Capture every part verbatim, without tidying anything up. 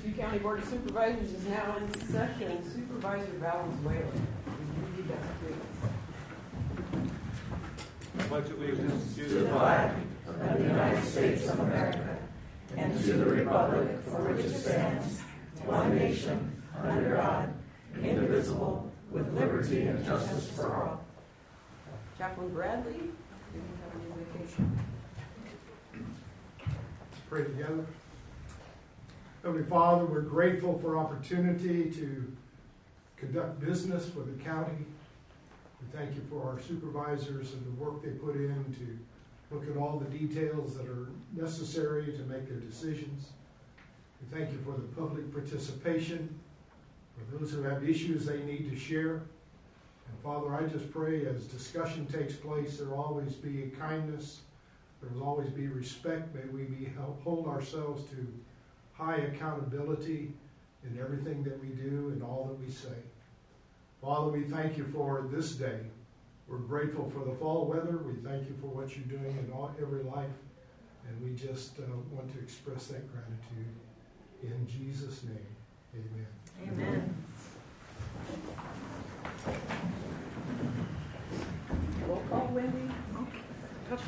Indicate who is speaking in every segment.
Speaker 1: Siskiyou County Board of Supervisors is now in session. Supervisor Valenzuela, will you lead us, please?
Speaker 2: I pledge allegiance
Speaker 3: to the flag of the United States of America and to the republic for which it stands, one nation, under God, indivisible, with liberty and justice for all.
Speaker 1: Chaplain Bradley, do you have any vacation?
Speaker 4: Let's pray together. Heavenly Father, we're grateful for opportunity to conduct business with the county. We thank you for our supervisors and the work they put in to look at all the details that are necessary to make their decisions. We thank you for the public participation, for those who have issues they need to share. And Father, I just pray as discussion takes place, there will always be a kindness, there will always be respect. May we be hold ourselves to high accountability in everything that we do and all that we say. Father, we thank you for this day. We're grateful for the fall weather. We thank you for what you're doing in all, every life. And we just uh, want to express that gratitude. In Jesus' name, amen.
Speaker 1: Amen. Roll call, Wendy.
Speaker 5: Okay.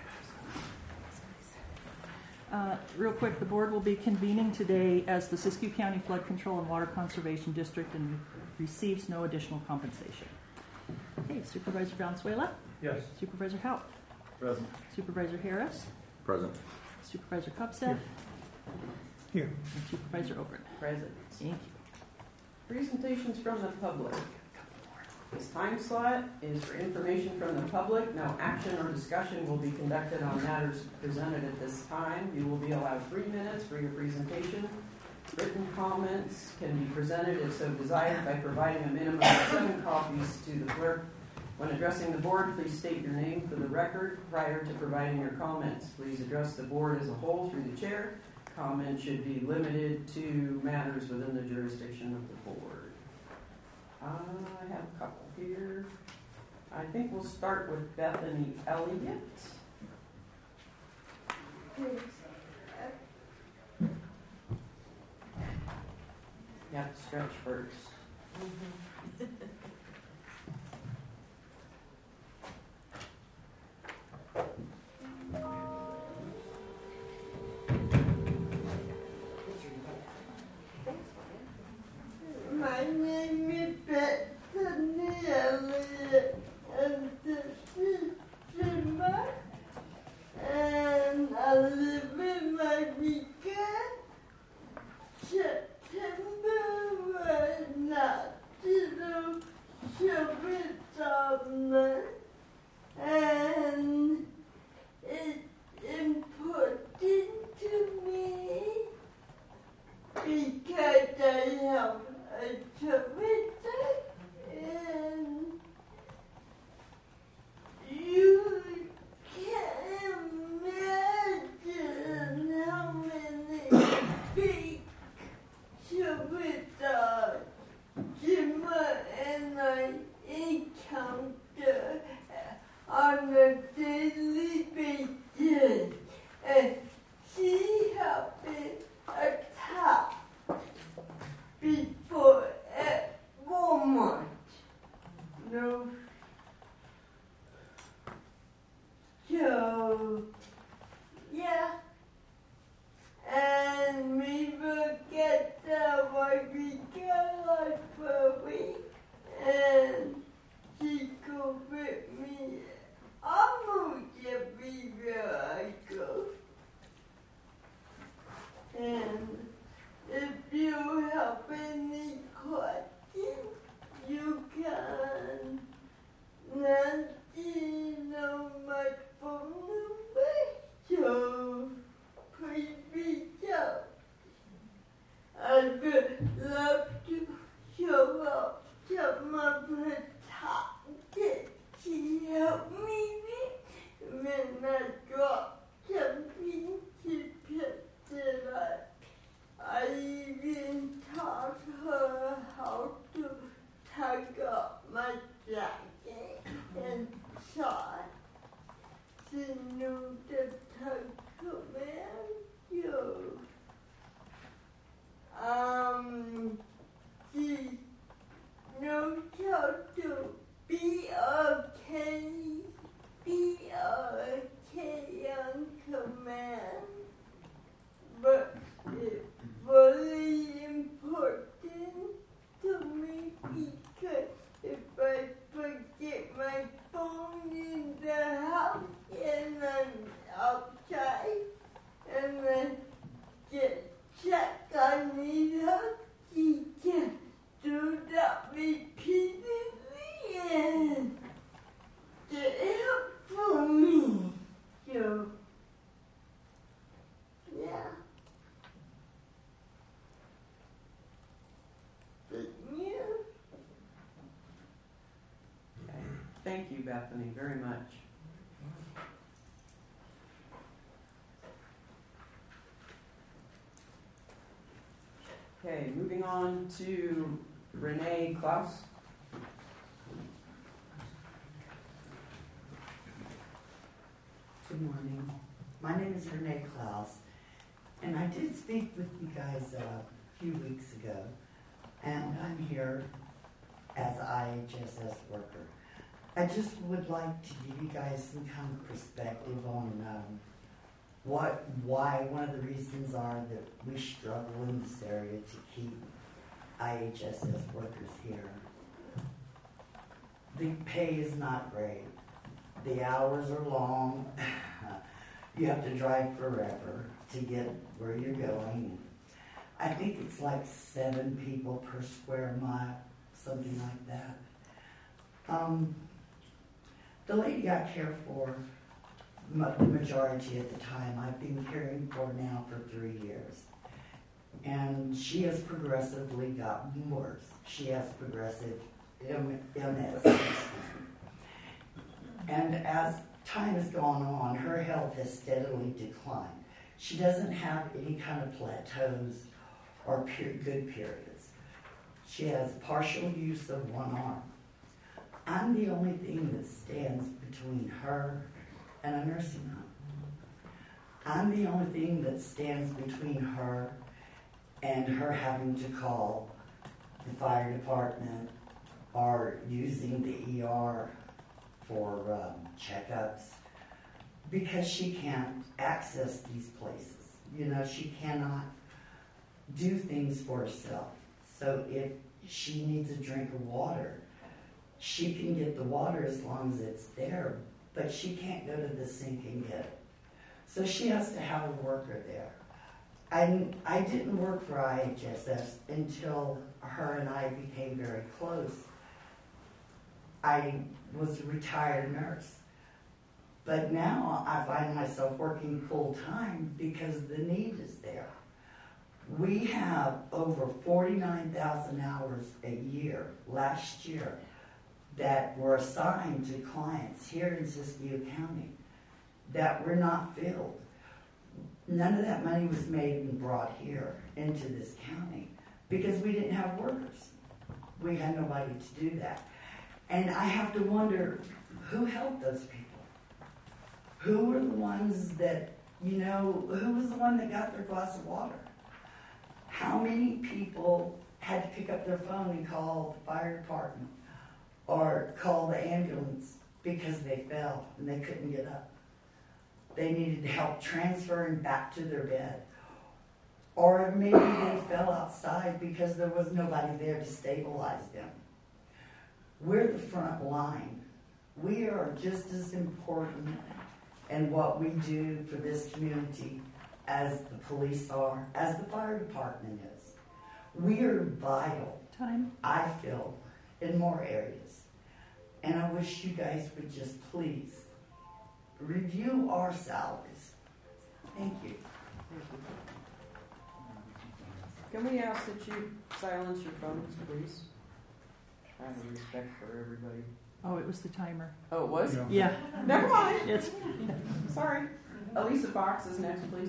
Speaker 5: Uh, real quick, the board will be convening today as the Siskiyou County Flood Control and Water Conservation District and receives no additional compensation. Okay, Supervisor Valenzuela?
Speaker 2: Yes.
Speaker 5: Supervisor Haupt?
Speaker 2: Present.
Speaker 5: Supervisor Harris?
Speaker 6: Present.
Speaker 5: Supervisor Kupseth?
Speaker 4: Here.
Speaker 5: And Supervisor Obert.
Speaker 1: Present.
Speaker 5: Thank you.
Speaker 1: Presentations from the public. This time slot is for information from the public. No action or discussion will be conducted on matters presented at this time. You will be allowed three minutes for your presentation. Written comments can be presented if so desired by providing a minimum of seven copies to the clerk. When addressing the board, please state your name for the record prior to providing your comments. Please address the board as a whole through the chair. Comments should be limited to matters within the jurisdiction of the board. Uh, I have a couple here. I think we'll start with Bethany Elliott. You have to stretch first. Mm-hmm.
Speaker 7: My name is Bethany Elliott, and this is Jimba, and I live in Maika. September was not zero I need help, he can do that repeatedly and get help from me. So, yeah. But yeah.
Speaker 1: Okay. Thank you, Bethany, very much. Okay, moving on to Renee Klaus.
Speaker 6: Good morning. My name is Renee Klaus, and I did speak with you guys uh, a few weeks ago, and I'm here as a I H S S worker. I just would like to give you guys some kind of perspective on um, what, why one of the reasons are that we struggle in this area to keep I H S S workers here. The pay is not great. The hours are long. You have to drive forever to get where you're going. I think it's like seven people per square mile, something like that. Um, the lady I care for, ma- the majority of the time, I've been caring for now for three years. And she has progressively gotten worse. She has progressive M S. And as time has gone on, her health has steadily declined. She doesn't have any kind of plateaus or per- good periods. She has partial use of one arm. I'm the only thing that stands between her and a nursing home. I'm the only thing that stands between her and her having to call the fire department or using the E R for um, checkups, because she can't access these places. You know, she cannot do things for herself. So if she needs a drink of water, she can get the water as long as it's there, but she can't go to the sink and get it. So she has to have a worker there. I, I didn't work for I H S S until her and I became very close. I was a retired nurse. But now I find myself working full time because the need is there. We have over forty-nine thousand hours a year, last year, that were assigned to clients here in Siskiyou County that were not filled. None of that money was made and brought here into this county because we didn't have workers. We had nobody to do that. And I have to wonder, who helped those people? Who were the ones that, you know, who was the one that got their glass of water? How many people had to pick up their phone and call the fire department or call the ambulance because they fell and they couldn't get up? They needed help transferring back to their bed. Or maybe they fell outside because there was nobody there to stabilize them. We're the front line. We are just as important in what we do for this community as the police are, as the fire department is. We are vital,
Speaker 5: Time.
Speaker 6: I feel, in more areas. And I wish you guys would just please review our salaries. Thank you.
Speaker 1: Can we ask that you silence your phones, please? Out of respect for everybody.
Speaker 5: Oh, it was the timer.
Speaker 1: Oh, it was?
Speaker 2: Yeah.
Speaker 5: Yeah.
Speaker 1: Never mind.
Speaker 5: It's,
Speaker 1: Sorry. Elisa Fox is next, please.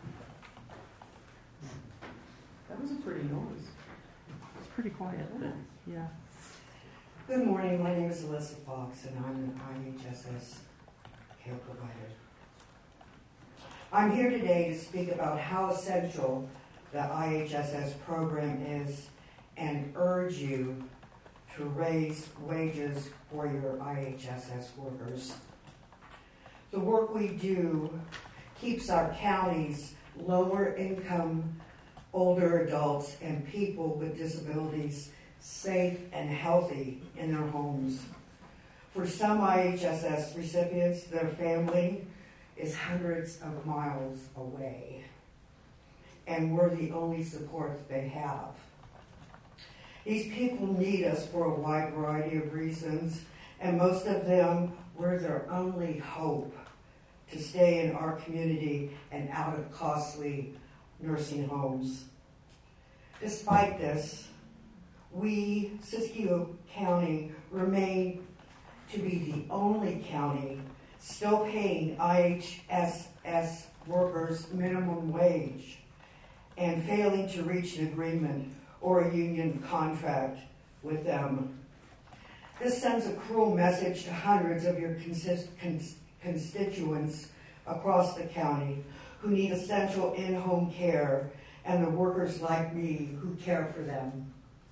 Speaker 1: That was a pretty noise.
Speaker 5: it's pretty quiet, but yeah.
Speaker 8: Good morning, my name is Alyssa Fox and I'm an I H S S care provider. I'm here today to speak about how essential the I H S S program is and urge you to raise wages for your I H S S workers. The work we do keeps our county's lower income, older adults, and people with disabilities safe and healthy in their homes. For some I H S S recipients, their family is hundreds of miles away. and we're the only support they have. These people need us for a wide variety of reasons, and most of them were their only hope to stay in our community and out of costly nursing homes. Despite this, we, Siskiyou County, remain to be the only county still paying I H S S workers minimum wage and failing to reach an agreement or a union contract with them. This sends a cruel message to hundreds of your consist- cons- constituents across the county who need essential in-home care and the workers like me who care for them.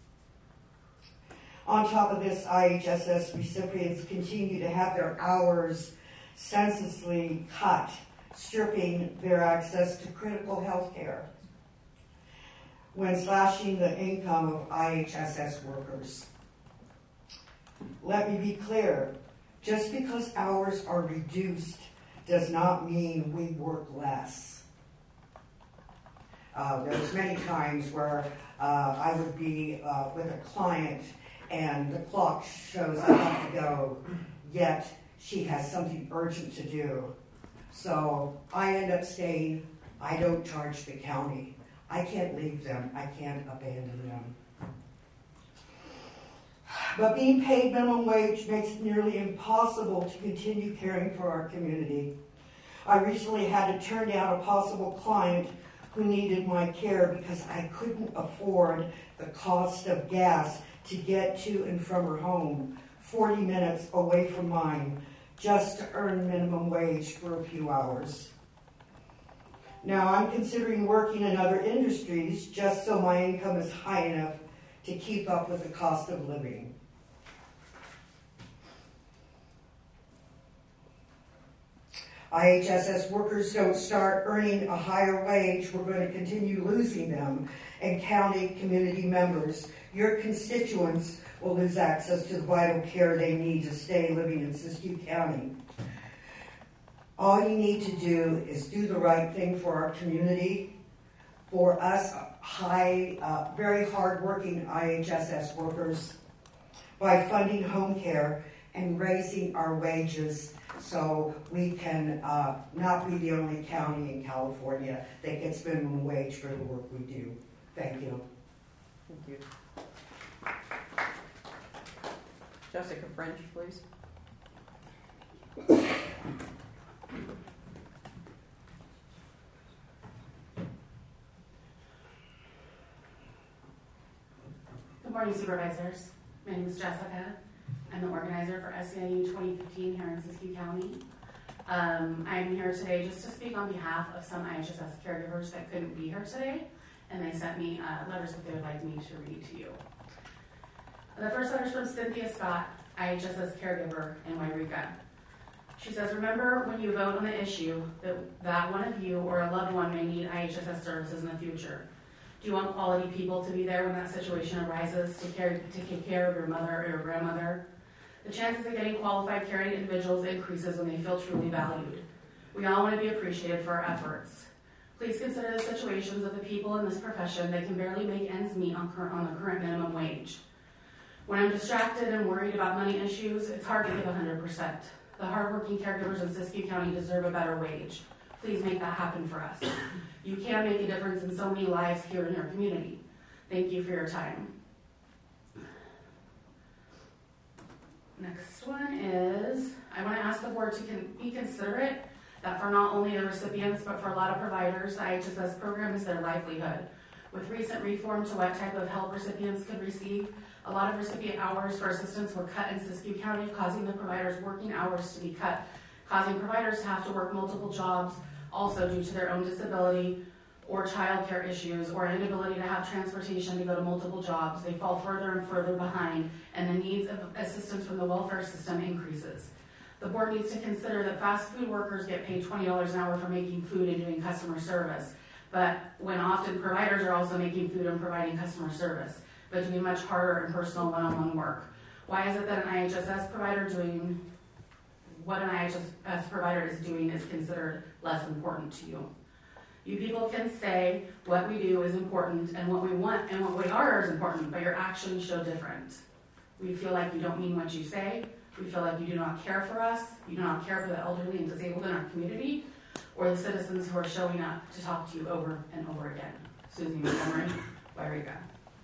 Speaker 8: On top of this, I H S S recipients continue to have their hours senselessly cut, stripping their access to critical health care when slashing the income of I H S S workers. Let me be clear, just because hours are reduced does not mean we work less. Uh, there's many times where uh, I would be uh, with a client and the clock shows I have to go, yet she has something urgent to do. So I end up staying. I don't charge the county. I can't leave them. I can't abandon them. But being paid minimum wage makes it nearly impossible to continue caring for our community. I recently had to turn down a possible client who needed my care because I couldn't afford the cost of gas to get to and from her home, forty minutes away from mine, just to earn minimum wage for a few hours. Now, I'm considering working in other industries just so my income is high enough to keep up with the cost of living. I H S S workers don't start earning a higher wage, we're going to continue losing them. And county community members, your constituents, will lose access to the vital care they need to stay living in Siskiyou County. All you need to do is do the right thing for our community, for us high, uh, very hard-working I H S S workers, by funding home care and raising our wages so we can uh, not be the only county in California that gets minimum wage for the work we do. Thank you.
Speaker 1: Thank you. Jessica French, please.
Speaker 9: Good morning, supervisors. My name is Jessica. I'm the organizer for S E I U twenty fifteen here in Siskiyou County. Um, I'm here today just to speak on behalf of some I H S S caregivers that couldn't be here today, and they sent me uh, letters that they would like me to read to you. The first letter is from Cynthia Scott, I H S S caregiver in Wairika. She says, remember when you vote on the issue that, that one of you or a loved one may need I H S S services in the future. Do you want quality people to be there when that situation arises to, care, to take care of your mother or your grandmother? The chances of getting qualified caring individuals increases when they feel truly valued. We all want to be appreciated for our efforts. Please consider the situations of the people in this profession that can barely make ends meet on, cur- on the current minimum wage. When I'm distracted and worried about money issues, it's hard to give one hundred percent. The hardworking caregivers in Siskiyou County deserve a better wage. Please make that happen for us. You can make a difference in so many lives here in your community. Thank you for your time. Next one is, I want to ask the board to con- be considerate that for not only the recipients, but for a lot of providers, the I H S S program is their livelihood. With recent reform to what type of help recipients could receive, a lot of recipient hours for assistance were cut in Siskiyou County, causing the providers' working hours to be cut, causing providers to have to work multiple jobs, also due to their own disability or child care issues or inability to have transportation to go to multiple jobs. They fall further and further behind, and the needs of assistance from the welfare system increases. The board needs to consider that fast food workers get paid twenty dollars an hour for making food and doing customer service, but when often providers are also making food and providing customer service, but doing much harder and personal one-on-one work. Why is it that an I H S S provider doing what an I H S S provider is doing is considered less important to you? You people can say what we do is important and what we want and what we are is important, but your actions show different. We feel like you don't mean what you say. We feel like you do not care for us. You do not care for the elderly and disabled in our community or the citizens who are showing up to talk to you over and over again. Susie Montgomery, Wairega.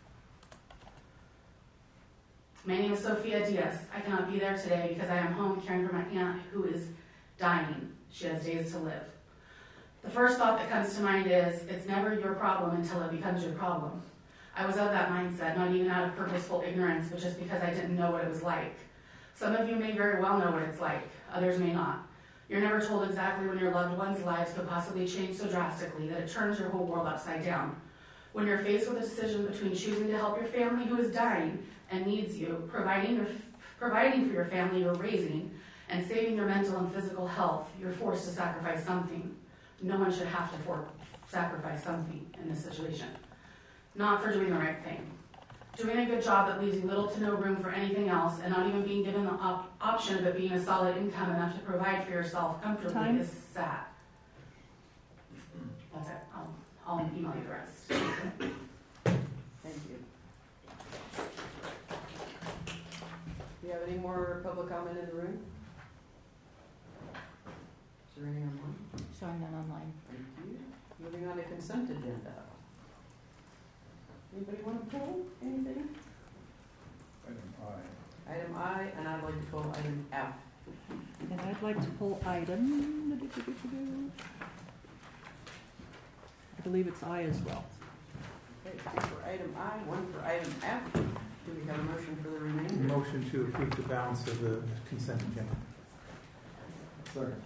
Speaker 9: My name is Sophia Diaz. I cannot be there today because I am home caring for my aunt who is dying. She has days to live. The first thought that comes to mind is, it's never your problem until it becomes your problem. I was of that mindset, not even out of purposeful ignorance, but just because I didn't know what it was like. Some of you may very well know what it's like, others may not. You're never told exactly when your loved ones' lives could possibly change so drastically that it turns your whole world upside down. When you're faced with a decision between choosing to help your family who is dying and needs you, providing, your, providing for your family you're raising, and saving your mental and physical health, you're forced to sacrifice something. No one should have to for- sacrifice something in this situation. Not for doing the right thing. Doing a good job that leaves you little to no room for anything else, and not even being given the op- option of it being a solid income enough to provide for yourself comfortably
Speaker 5: Time.
Speaker 9: is sad. That's it. I'll, I'll email you the rest.
Speaker 1: Thank you. Do you have any more public comment in the room? Is there any online?
Speaker 5: Showing none online.
Speaker 1: Thank you. Moving on to consent agenda. Anybody want to pull anything?
Speaker 2: Item I.
Speaker 1: Item I, and I'd like to pull item F.
Speaker 5: And I'd like to pull item, I believe it's I as well.
Speaker 1: Okay, two for item I, one for item F. Do we have a motion for the remainder?
Speaker 10: Motion to approve the balance of the consent agenda.
Speaker 2: Second.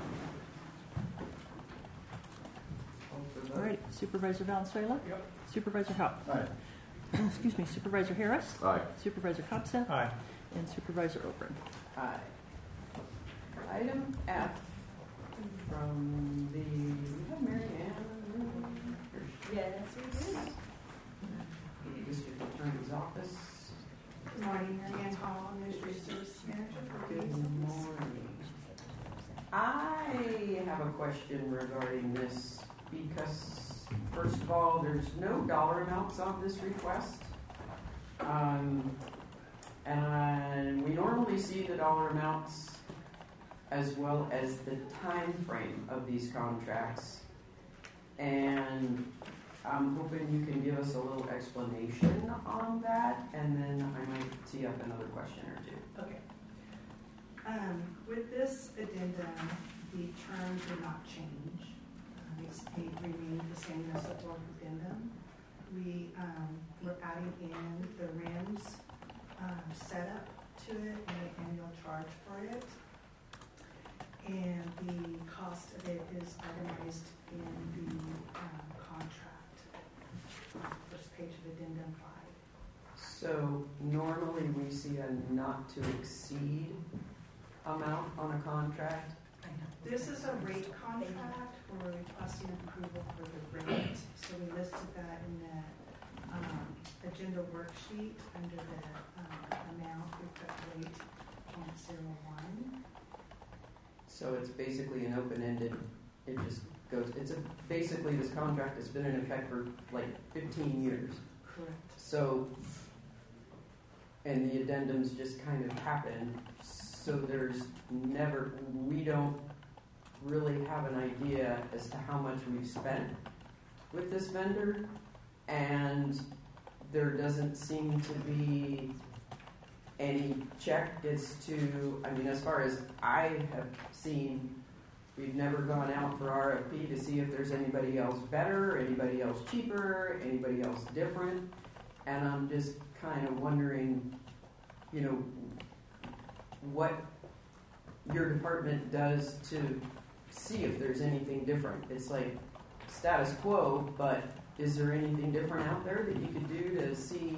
Speaker 1: Call for the
Speaker 5: All
Speaker 1: vote.
Speaker 5: right, Supervisor Valenzuela?
Speaker 2: Yep.
Speaker 5: Supervisor Haupt?
Speaker 2: Aye.
Speaker 5: Excuse me, Supervisor Harris?
Speaker 2: Aye.
Speaker 5: Supervisor Kopsa?
Speaker 10: Aye.
Speaker 5: And Supervisor Obrin.
Speaker 1: Aye. Item F from the, we have Mary Ann.
Speaker 7: Yes, we do.
Speaker 1: The District Attorney's Office.
Speaker 11: Good morning, Mary Ann Hall, Administrative Service Manager for
Speaker 1: Good
Speaker 11: Beads.
Speaker 1: morning. I have a question regarding this because, first of all, there's no dollar amounts on this request. Um, and we normally see the dollar amounts as well as the time frame of these contracts. And I'm hoping you can give us a little explanation on that, and then I might tee up another question or two.
Speaker 11: Okay. Um, with this addendum, the terms did not change. Uh, It's it remained the same as the fourth addendum. We, um, we're adding in the R I Ms um, setup to it and the annual charge for it. And the cost of it is itemized in the um, contract, uh, first page of addendum five.
Speaker 1: So normally we see a not to exceed amount on a contract.
Speaker 11: This is a rate contract, we're requesting approval for the rate, so we listed that in the, um, agenda worksheet under the, um, amount, we put rate point zero one.
Speaker 1: So it's basically an open-ended, it just goes, it's a, basically this contract has been in effect for like fifteen years.
Speaker 11: Correct.
Speaker 1: So, and the addendums just kind of happen, so there's never, we don't really have an idea as to how much we've spent with this vendor, and there doesn't seem to be any check as to, I mean, as far as I have seen, we've never gone out for R F P to see if there's anybody else better, anybody else cheaper, anybody else different, and I'm just kind of wondering, you know, what your department does to see if there's anything different. It's like status quo, but is there anything different out there that you could do to see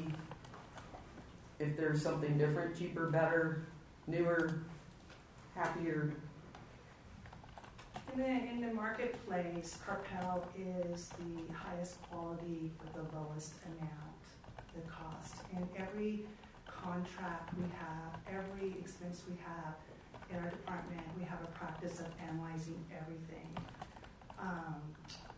Speaker 1: if there's something different, cheaper, better, newer, happier?
Speaker 11: In the, in the marketplace, Carpel is the highest quality for the lowest amount, the cost. And every contract we have, every expense we have in our department, we have a practice of analyzing everything. Um,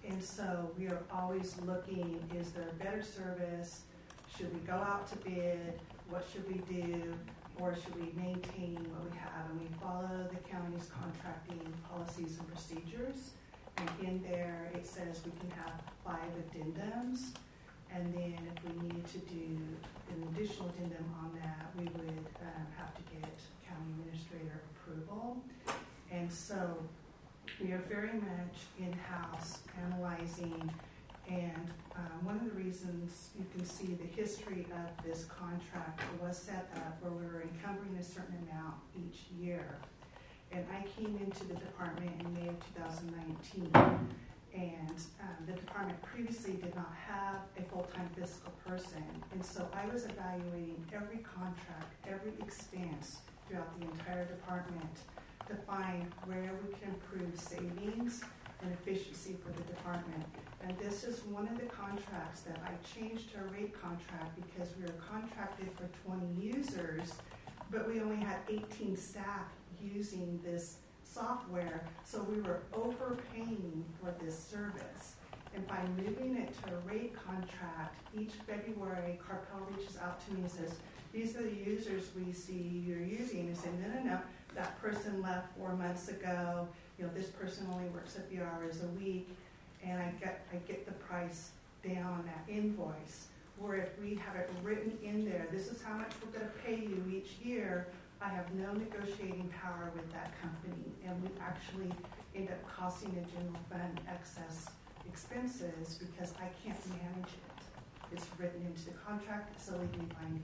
Speaker 11: And so we are always looking, is there a better service? Should we go out to bid? What should we do? Or should we maintain what we have? And we follow the county's contracting policies and procedures. And in there, it says we can have five addendums. And then if we needed to do an additional addendum on that, we would um, have to get county administrator approval. And so we are very much in-house analyzing, and um, one of the reasons you can see the history of this contract was set up where we were encumbering a certain amount each year. And I came into the department in May of two thousand nineteen, and um, the department previously did not have a full-time fiscal person, and so I was evaluating every contract, every expense throughout the entire department to find where we can improve savings and efficiency for the department. And this is one of the contracts that I changed to a rate contract because we were contracted for twenty users, but we only had eighteen staff using this software, so we were overpaying for this service. And by moving it to a rate contract, each February, Carpel reaches out to me and says, these are the users we see you're using. And say, no, no, no, that person left four months ago. You know, this person only works a few hours a week. And I get, I get the price down on that invoice. Where if we have it written in there, this is how much we're going to pay you each year, I have no negotiating power with that company. And we actually end up costing the general fund excess expenses because I can't manage it. It's written into the contract, it's a legally binding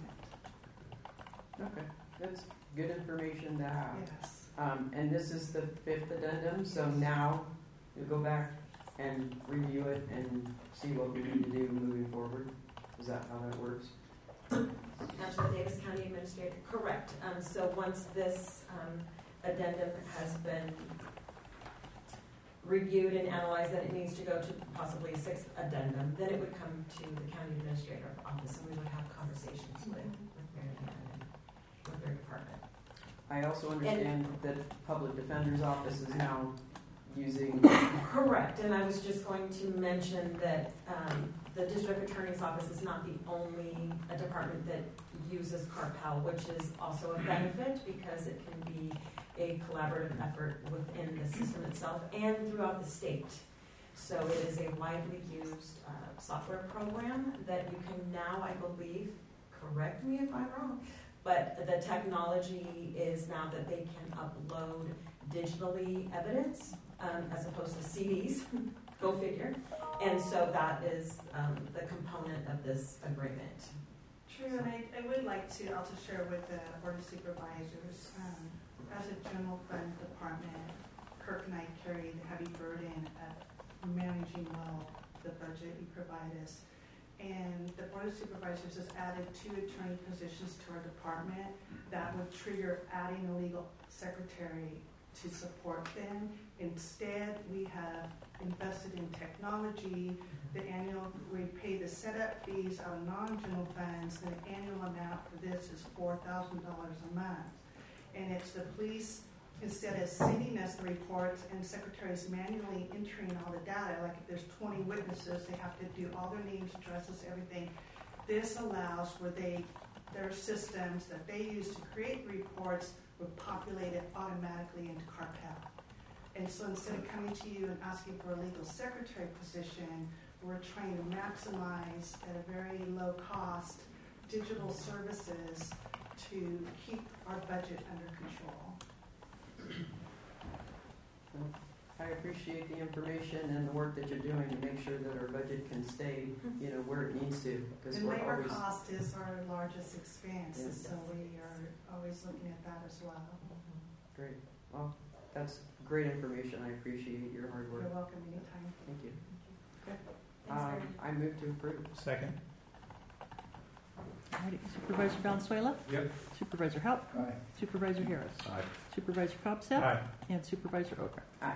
Speaker 11: agreement.
Speaker 1: Okay, that's good information to have.
Speaker 11: Yes.
Speaker 1: Um, and this is the fifth addendum, so now you go back and review it and see what we need to do moving forward. Is that how that works?
Speaker 3: Angela Davis, County Administrator. Correct. Um, so once this um, addendum has been reviewed and analyzed, that it needs to go to possibly a sixth addendum, then it would come to the County Administrator office, and we would have conversations with, with Mary Ann and with their department.
Speaker 1: I also understand that Public Defender's Office is now using.
Speaker 3: Correct, and I was just going to mention that um, the District Attorney's Office is not the only a department that uses Carpel, which is also a benefit because it can be a collaborative effort within the system itself and throughout the state. So it is a widely used uh, software program that you can now, I believe, correct me if I'm wrong, but the technology is now that they can upload digitally evidence um, as opposed to C Ds, go figure. And so that is um, the component of this agreement.
Speaker 11: True, and I, I would like to also share with the Board of Supervisors, um, as a general fund department, Kirk and I carry the heavy burden of managing well the budget you provide us. And the Board of Supervisors has added two attorney positions to our department that would trigger adding a legal secretary to support them. Instead, we have invested in technology. The annual, we pay the setup fees out of non-general funds. The annual amount for this is four thousand dollars a month. And it's the police, instead of sending us the reports and secretaries manually entering all the data, like if there's twenty witnesses, they have to do all their names, addresses, everything. This allows where they, their systems that they use to create reports would populate it automatically into Carpel. And so instead of coming to you and asking for a legal secretary position, we're trying to maximize at a very low cost digital services to keep our budget under control.
Speaker 1: Well, I appreciate the information and the work that you're doing to make sure that our budget can stay, you know, where it needs to. Because
Speaker 11: And
Speaker 1: we're
Speaker 11: labor
Speaker 1: always
Speaker 11: cost is our largest expense, and
Speaker 1: Yes.
Speaker 11: so we are always looking at that as well.
Speaker 1: great. Well, that's great information. I appreciate your hard
Speaker 11: You're
Speaker 1: work.
Speaker 11: welcome anytime.
Speaker 1: Thank you.
Speaker 3: Thanks,
Speaker 1: Um,
Speaker 3: Mary.
Speaker 1: I move to approve.
Speaker 10: Second.
Speaker 5: Alrighty, Supervisor Valenzuela,
Speaker 2: Yep.
Speaker 5: Supervisor Haupt,
Speaker 2: Aye.
Speaker 5: Supervisor Harris,
Speaker 2: Aye.
Speaker 5: Supervisor Copstep,
Speaker 10: Aye.
Speaker 5: and Supervisor Oka.
Speaker 1: Aye.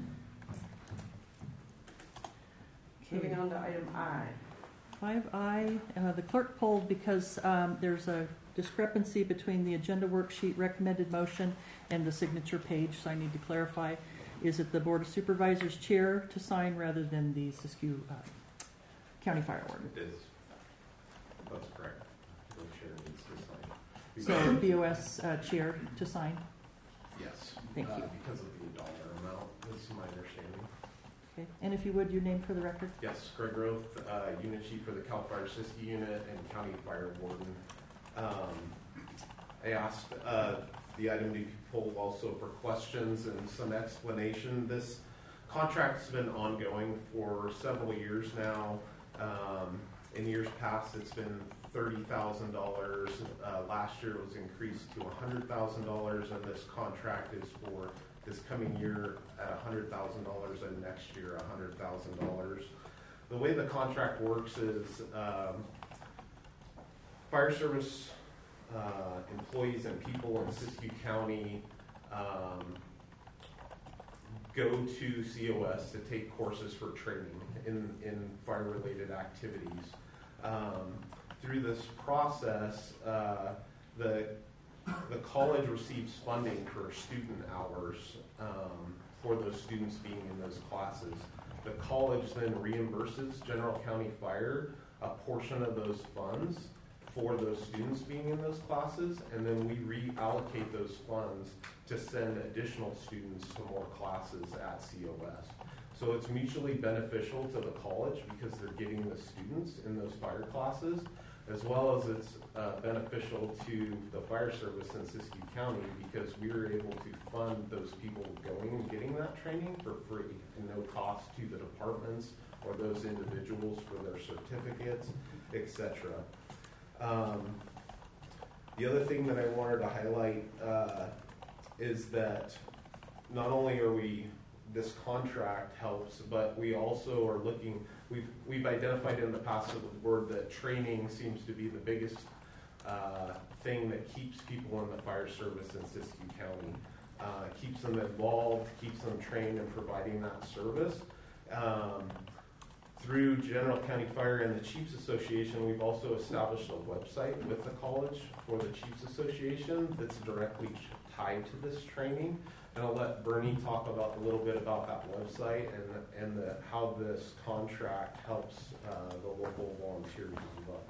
Speaker 1: Moving on to item I.
Speaker 5: Five I, uh, the clerk polled because um, there's a discrepancy between the agenda worksheet recommended motion and the signature page, so I need to clarify. Is it the Board of Supervisors chair to sign rather than the Siskiyou uh, County Fire Warden?
Speaker 12: It is. That's correct. The chair needs to sign.
Speaker 5: So B O S uh, chair to sign?
Speaker 12: Yes.
Speaker 5: Thank
Speaker 12: uh,
Speaker 5: you.
Speaker 12: Because of the dollar amount, is my understanding.
Speaker 5: Okay. And if you would, your name for the record?
Speaker 12: Yes, Greg Roth, uh, Unit Chief for the Cal Fire Siskiyou Unit and County Fire Warden. Um, I asked uh, the item to be pulled also for questions and some explanation. This contract's been ongoing for several years now. Um, in years past, it's been thirty thousand dollars. Uh, last year it was increased to one hundred thousand dollars, and this contract is for this coming year at one hundred thousand dollars and next year one hundred thousand dollars. The way the contract works is um, fire service uh, employees and people in Siskiyou County um, go to C O S to take courses for training in, in fire-related activities. Um, through this process, uh, the the college receives funding for student hours um, for those students being in those classes. The college then reimburses General County Fire a portion of those funds for those students being in those classes, and then we reallocate those funds to send additional students to more classes at C O S. So it's mutually beneficial to the college because they're getting the students in those fire classes, as well as it's uh, beneficial to the fire service in Siskiyou County because we were able to fund those people going and getting that training for free and no cost to the departments or those individuals for their certificates, et cetera. Um, the other thing that I wanted to highlight uh, is that not only are we, this contract helps, but we also are looking, we've, we've identified in the past with the board that training seems to be the biggest uh, thing that keeps people in the fire service in Siskiyou County. Uh, keeps them involved, keeps them trained in providing that service. Um, Through General County Fire and the Chiefs Association, we've also established a website with the college for the Chiefs Association that's directly tied to this training. And I'll let Bernie talk about a little bit about that website and, and the, how this contract helps uh, the local volunteers as well.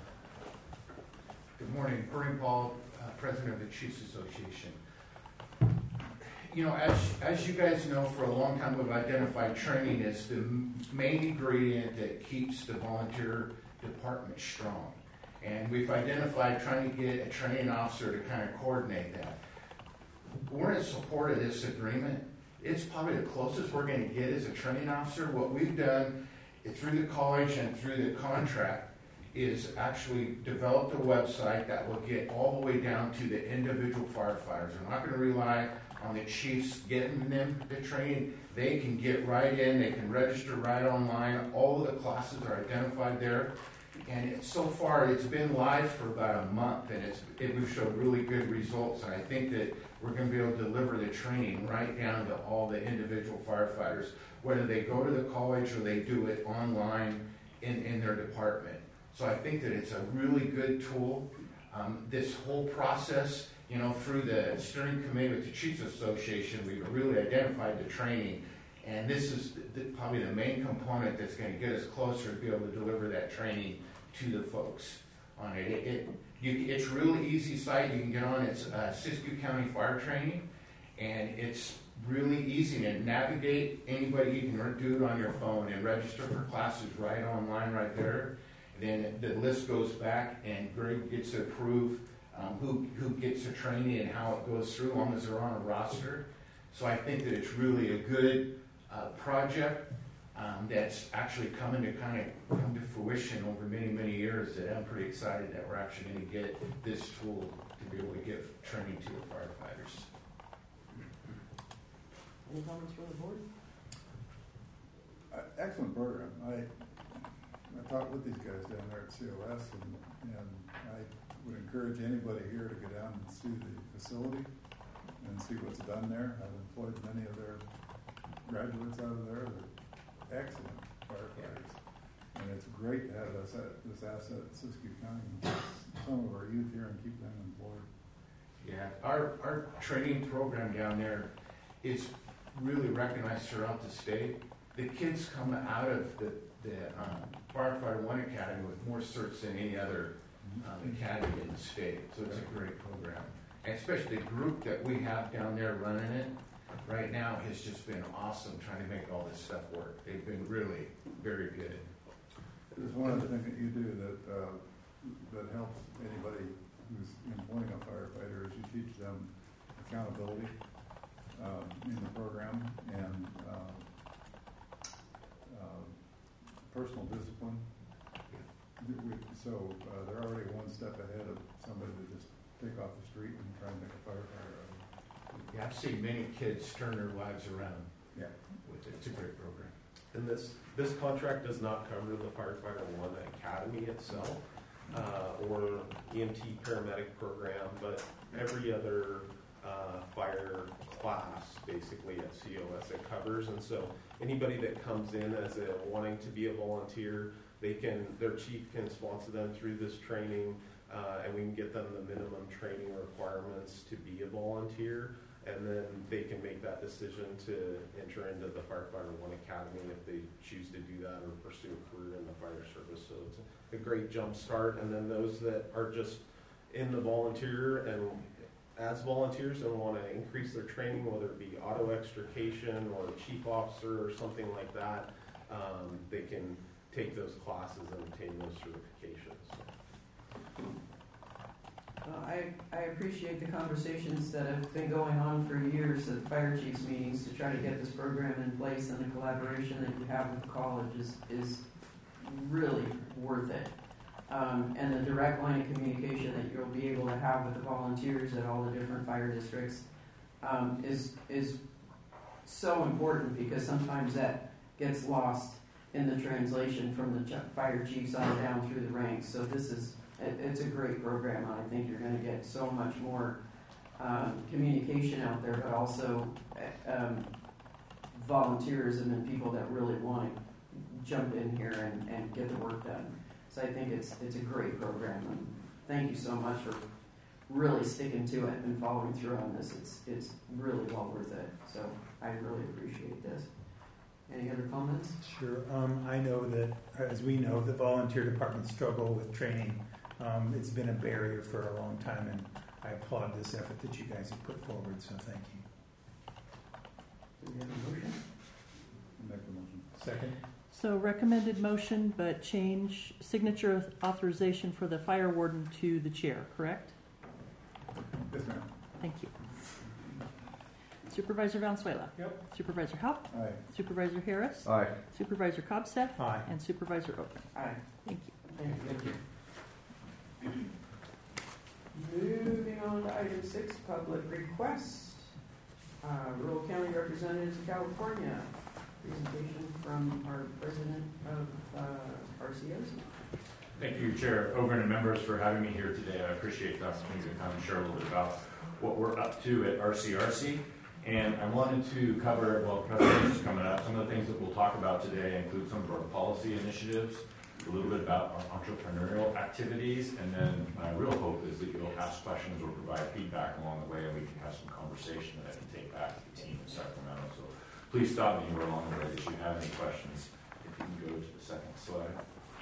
Speaker 13: Good morning, Bernie Paul, uh, President of the Chiefs Association. You know, as, as you guys know, for a long time we've identified training as the main ingredient that keeps the volunteer department strong. And we've identified trying to get a training officer to kind of coordinate that. We're in support of this agreement. It's probably the closest we're going to get as a training officer. What we've done through the college and through the contract is actually developed a website that will get all the way down to the individual firefighters. We're not going to rely on the chiefs getting them the training. They can get right in, they can register right online. All of the classes are identified there. And it's, so far, it's been live for about a month, and it's, it, we've showed really good results. And I think that we're going to be able to deliver the training right down to all the individual firefighters, whether they go to the college or they do it online in, in their department. So I think that it's a really good tool. Um, this whole process, you know, through the steering committee with the Chiefs Association, we've really identified the training. And this is the, the, probably the main component that's going to get us closer to be able to deliver that training to the folks on it. It, it you, it's a really easy site you can get on. It's uh, Siskiyou County Fire Training, and it's really easy to navigate. Anybody, you can do it on your phone and register for classes right online right there. Then the list goes back, and Greg gets to approve um, who, who gets the training and how it goes through, as long as they're on a roster. So I think that it's really a good uh, project um, that's actually coming to kind of come to fruition over many, many years, that I'm pretty excited that we're actually going to get this tool to be able to give training to the firefighters.
Speaker 1: Any comments from the board?
Speaker 2: Uh, excellent program. I I talked with these guys down there at C O S, and, and I would encourage anybody here to go down and see the facility and see what's done there. I've employed many of their graduates out of there. They're excellent firefighters. And it's great to have this, this asset at Siskiyou County and some of our youth here and keep them employed.
Speaker 13: Yeah, our, our training program down there is really recognized throughout the state. The kids come out of the, the um, Firefighter One Academy with more certs than any other um, academy in the state. So it's a great program. And especially the group that we have down there running it right now has just been awesome trying to make all this stuff work. They've been really very good.
Speaker 2: There's one other thing that you do that uh, that helps anybody who's employing a firefighter is you teach them accountability um, in the program and uh, uh, personal discipline. So uh, they're already one step ahead of somebody that just take off the street and try and make a firefighter out of it.
Speaker 13: Yeah, I've seen many kids turn their lives around.
Speaker 2: Yeah,
Speaker 13: with it. It's a great program.
Speaker 12: And this, this contract does not cover the Firefighter One Academy itself, uh, or E M T paramedic program, but every other uh, fire class basically at C O S it covers. And so anybody that comes in as a wanting to be a volunteer, they can, their chief can sponsor them through this training, uh, and we can get them the minimum training requirements to be a volunteer. And then they can make that decision to enter into the Firefighter One Academy if they choose to do that or pursue a career in the fire service. So it's a great jump start. And then those that are just in the volunteer and as volunteers and want to increase their training, whether it be auto extrication or chief officer or something like that, um, they can take those classes and obtain those certifications.
Speaker 1: Uh, I, I appreciate the conversations that have been going on for years at fire chiefs meetings to try to get this program in place, and the collaboration that you have with the college is, is really worth it. Um, and the direct line of communication that you'll be able to have with the volunteers at all the different fire districts um, is, is so important, because sometimes that gets lost in the translation from the fire chiefs on down through the ranks. So this is It, it's a great program, and I think you're going to get so much more um, communication out there, but also um, volunteerism and people that really want to jump in here and, and get the work done. So I think it's it's a great program, and thank you so much for really sticking to it and following through on this. It's it's really well worth it. So I really appreciate this. Any other comments?
Speaker 10: Sure. Um, I know that, as we know, the volunteer departments struggle with training. Um, it's been a barrier for a long time, and I applaud this effort that you guys have put forward, so thank you.
Speaker 1: Do we have a motion?
Speaker 2: Make the motion.
Speaker 10: Second?
Speaker 5: So recommended motion, but change signature authorization for the fire warden to the chair, correct?
Speaker 2: Yes, ma'am.
Speaker 5: Thank you. Supervisor Valenzuela.
Speaker 4: Yep.
Speaker 5: Supervisor Haupt.
Speaker 2: Aye.
Speaker 5: Supervisor Harris.
Speaker 2: Aye.
Speaker 5: Supervisor Cobbseth.
Speaker 10: Aye.
Speaker 5: And Supervisor Oaken.
Speaker 1: Aye.
Speaker 5: Thank you.
Speaker 1: Thank you. Thank you. Moving on to item six, public request. Uh, Rural County Representatives of California. Presentation from our president of uh, R C O C.
Speaker 14: Thank you, Chair Ogren and members, for having me here today. I appreciate the opportunity to come and share a little bit about what we're up to at R C R C. And I wanted to cover, well, presentation's coming up, some of the things that we'll talk about today include some of our policy initiatives, a little bit about our entrepreneurial activities, and then my real hope is that you'll ask questions or provide feedback along the way, and we can have some conversation that I can take back to the team in Sacramento. So please stop me anywhere along the way if you have any questions. If you can go to the second slide.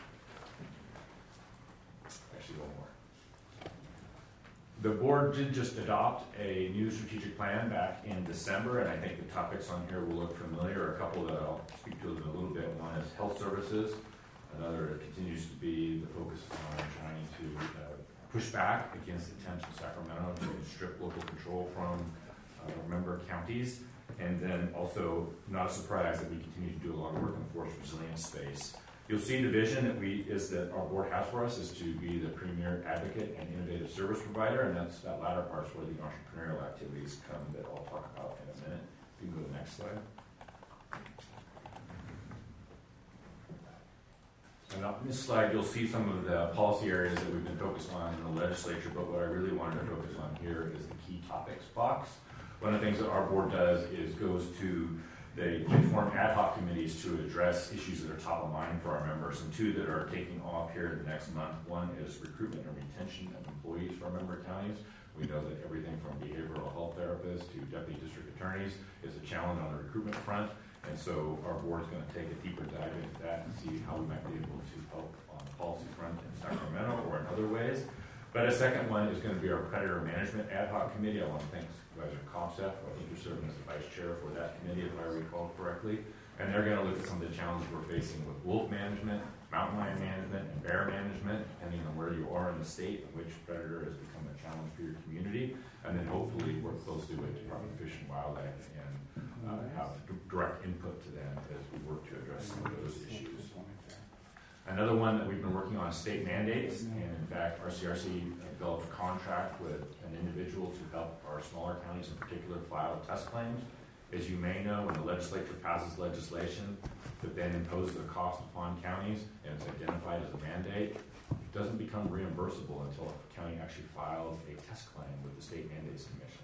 Speaker 14: Actually, one more. The board did just adopt a new strategic plan back in December, and I think the topics on here will look familiar. A couple that I'll speak to in a little bit. One is health services. Another continues to be the focus on trying to uh, push back against attempts in Sacramento to strip local control from uh, member counties. And then also, not a surprise that we continue to do a lot of work in the force resilience space. You'll see the vision that we is that our board has for us is to be the premier advocate and innovative service provider, and that's that latter part is where the entrepreneurial activities come that I'll talk about in a minute. If you can go to the next slide. And on this slide, you'll see some of the policy areas that we've been focused on in the legislature, but what I really wanted to focus on here is the key topics box. One of the things that our board does is goes to they form ad hoc committees to address issues that are top of mind for our members, and two that are taking off here in the next month. One is recruitment and retention of employees for our member counties. We know that everything from behavioral health therapists to deputy district attorneys is a challenge on the recruitment front. And so our board is going to take a deeper dive into that and see how we might be able to help on the policy front in Sacramento or in other ways. But a second one is going to be our predator management ad hoc committee. I want to thank Supervisor Kopseth. I think you're serving as the vice chair for that committee, if I recall correctly. And they're going to look at some of the challenges we're facing with wolf management, mountain lion management, and bear management, depending on where you are in the state and which predator has become a challenge for your community. And then hopefully work closely with the Department of Fish and Wildlife and uh, have direct input to them as we work to address some of those issues. Another one that we've been working on is state mandates, and in fact, R C R C developed a contract with an individual to help our smaller counties in particular file test claims. As you may know, when the legislature passes legislation that then imposes a cost upon counties and it's identified as a mandate, it doesn't become reimbursable until a county actually files a test claim with the State Mandates Commission.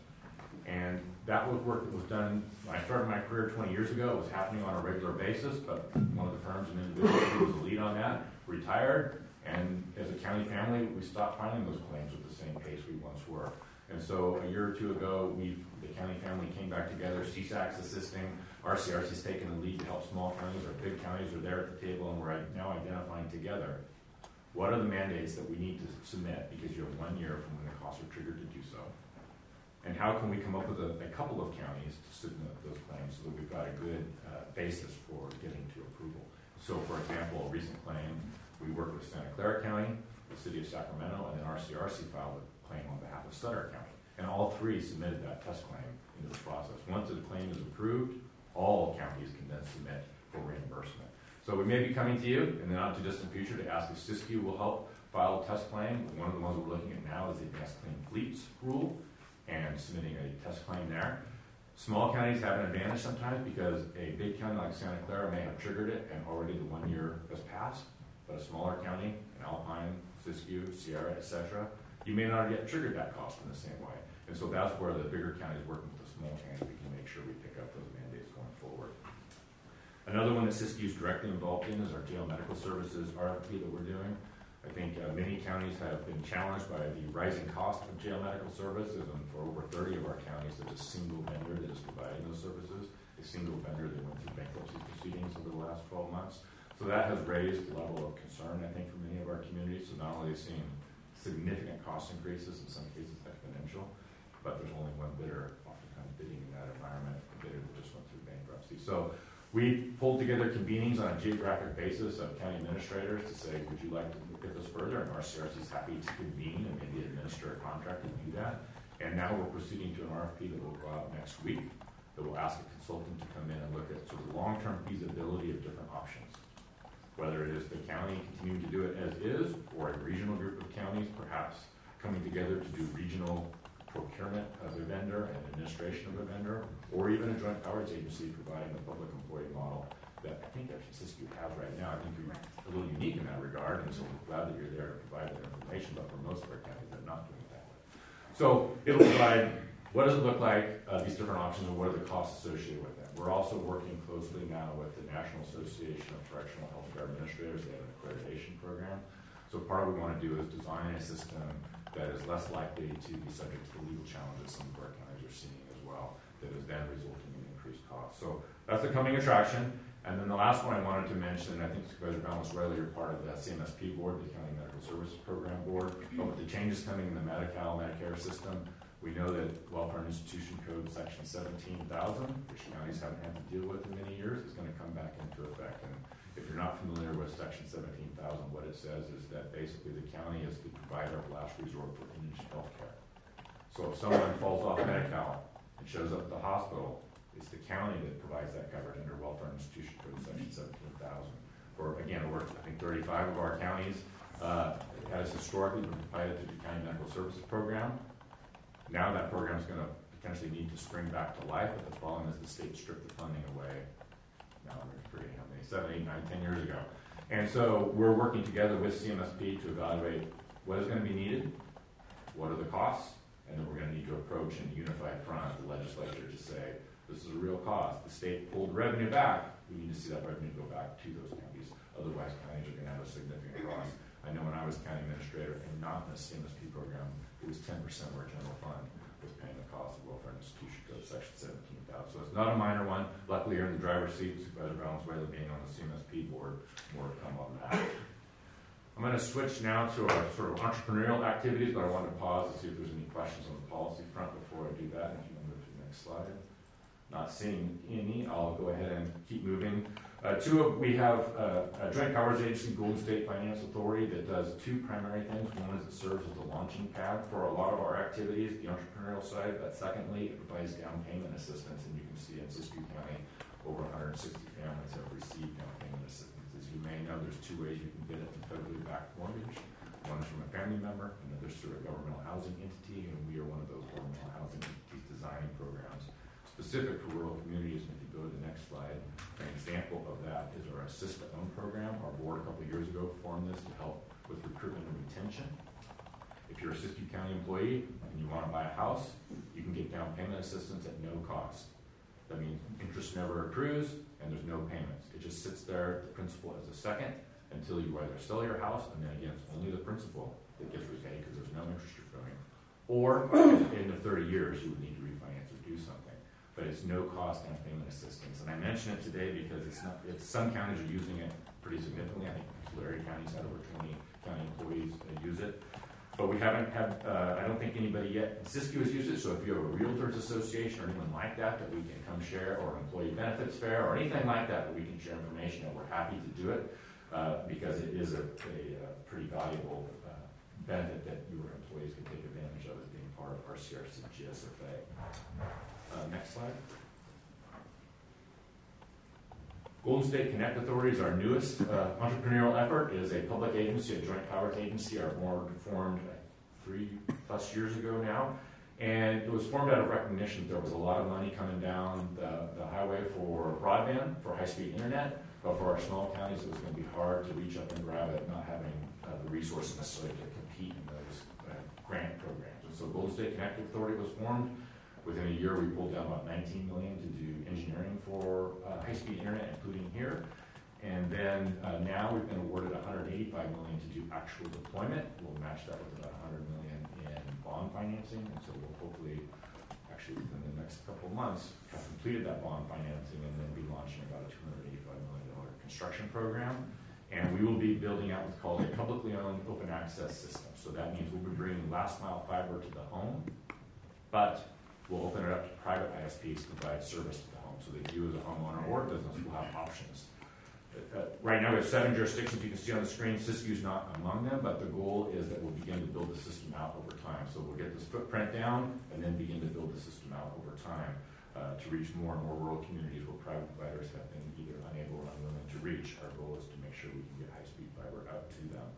Speaker 14: And that was work that was done when I started my career twenty years ago. It was happening on a regular basis, but one of the firms and individuals who was the lead on that retired, and as a county family, we stopped filing those claims with the same pace we once were. And so a year or two ago, we, the county family came back together, C SAC's assisting, R C R C's taking the lead to help small counties. Our big counties are there at the table, and we're now identifying together what are the mandates that we need to submit, because you have one year from when the costs are triggered to do so. And how can we come up with a, a couple of counties to submit those claims so that we've got a good uh, basis for getting to approval. So for example, a recent claim, we worked with Santa Clara County, the city of Sacramento, and then R C R C filed a claim on behalf of Sutter County. And all three submitted that test claim into the process. Once the claim is approved, all counties can then submit for reimbursement. So we may be coming to you in the not too distant future to ask if Siskiyou will help file a test claim. One of the ones we're looking at now is the Advanced Clean Fleets rule, and submitting a test claim there. Small counties have an advantage sometimes because a big county like Santa Clara may have triggered it and already the one year has passed, but a smaller county, an Alpine, Siskiyou, Sierra, et cetera, you may not have yet triggered that cost in the same way. And so that's where the bigger counties working with the small counties, we can make sure we pick up those mandates going forward. Another one that Siskiyou is directly involved in is our jail medical services R F P that we're doing. I think uh, many counties have been challenged by the rising cost of jail medical services, and for over thirty of our counties, there's a single vendor that is providing those services, a single vendor that went through bankruptcy proceedings over the last twelve months. So that has raised the level of concern, I think, for many of our communities. So not only are they seeing significant cost increases, in some cases exponential, but there's only one bidder oftentimes bidding in that environment, a bidder that just went through bankruptcy. So we pulled together convenings on a geographic basis of county administrators to say, would you like to look at this further? And R C R C is happy to convene and maybe administer a contract and do that. And now we're proceeding to an R F P that will go out next week that will ask a consultant to come in and look at sort of long-term feasibility of different options. Whether it is the county continuing to do it as is, or a regional group of counties perhaps coming together to do regional procurement of a vendor and administration of a vendor, or even a joint powers agency providing a public employee model that I think actually Siskiyou has right now. I think you're a little unique in that regard, and so we're glad that you're there to provide that information, but for most of our counties, they're not doing it that way. So it'll provide what does it look like, uh, these different options, and what are the costs associated with them. We're also working closely now with the National Association of Correctional Healthcare Administrators. They have an accreditation program. So part of what we want to do is design a system that is less likely to be subject to the legal challenges some of our counties are seeing as well, that is then resulting in increased costs. So that's a coming attraction. And then the last one I wanted to mention, and I think Supervisor Valenzuela, you're part of the C M S P board, the County Medical Services Program board, but with the changes coming in the Medi-Cal Medicare system, we know that Welfare Institution Code Section seventeen thousand, which counties haven't had to deal with in many years, is going to come back into effect. And if you're not familiar with Section seventeen thousand, what it says is that basically the county is the provider of last resort for indigent health care. So if someone falls off Medi-Cal and shows up at the hospital, it's the county that provides that coverage under Welfare Institution Code Section seventeen thousand. For, again, we're, I think, thirty-five of our counties uh, has historically been provided through the County Medical Services Program. Now that program is going to potentially need to spring back to life, but the problem is the state stripped the funding away. Now I'm forgetting how many, seven, eight, nine, ten years ago. And so we're working together with C M S P to evaluate what is going to be needed, what are the costs, and then we're going to need to approach in a unified front of the legislature to say, this is a real cost. The state pulled revenue back. We need to see that revenue go back to those counties. Otherwise, counties are going to have a significant cost. I know when I was I was county administrator and not in the C M S P program, it was ten percent where general fund was paying the cost of welfare and institution code section seventeen thousand. So it's not a minor one. Luckily, you're in the driver's seat, Supervisor Valenzuela being on the C M S P board. More to come on that. I'm going to switch now to our sort of entrepreneurial activities, but I wanted to pause and see if there's any questions on the policy front before I do that. If you want to move to the next slide. Not seeing any, I'll go ahead and keep moving. Uh, two of, we have uh, a joint powers agency, Golden State Finance Authority, that does two primary things. One is it serves as a launching pad for a lot of our activities, the entrepreneurial side, but secondly, it provides down payment assistance, and you can see in Siskiyou County, over one hundred sixty families have received down payment assistance. As you may know, there's two ways you can get it in federally backed mortgage. One is from a family member, and the other is through a governmental housing entity, and we are one of those governmental housing entities designing programs specific for rural communities. And if you go to the next slide, an example of that is our Assist to Own program. Our board a couple of years ago formed this to help with recruitment and retention. If you're a Siskiyou County employee and you want to buy a house, you can get down payment assistance at no cost. That means interest never accrues and there's no payments. It just sits there, the principal as a second, until you either sell your house, and then again, it's only the principal that gets repaid because there's no interest accruing. Or in the thirty years, you would need to refinance or do something. But it's no cost down payment assistance. And I mention it today because it's not, it's, some counties are using it pretty significantly. I think Tulare County's had over twenty county employees uh, use it. But we haven't had, uh, I don't think anybody yet in Siskiyou has used it. So if you have a realtors association or anyone like that that we can come share, or an employee benefits fair or anything like that that we can share information, and we're happy to do it uh, because it is a, a, a pretty valuable uh, benefit that your employees can take advantage of as being part of our C R C G S F A. Uh, next slide. Golden State Connect Authority is our newest uh, entrepreneurial effort. It is a public agency, a joint powers agency. Our board formed uh, three plus years ago now. And it was formed out of recognition that there was a lot of money coming down the, the highway for broadband, for high-speed internet. But for our small counties, it was going to be hard to reach up and grab it, not having uh, the resources necessarily to compete in those uh, grant programs. And so Golden State Connect Authority was formed. Within a year, we pulled down about nineteen million dollars to do engineering for uh, high-speed internet, including here. And then uh, now we've been awarded one hundred eighty-five million dollars to do actual deployment. We'll match that with about one hundred million dollars in bond financing. And so we'll hopefully, actually within the next couple of months, have completed that bond financing and then be launching about a two hundred eighty-five million dollars construction program. And we will be building out what's called a publicly owned open access system. So that means we'll be bringing last mile fiber to the home, but we'll open it up to private I S Ps to provide service to the home so that you as a homeowner or business will have options. Uh, right now we have seven jurisdictions you can see on the screen. Siskiyou's not among them, but the goal is that we'll begin to build the system out over time. So we'll get this footprint down and then begin to build the system out over time uh, to reach more and more rural communities where private providers have been either unable or unwilling to reach. Our goal is to make sure we can get high-speed fiber out to them.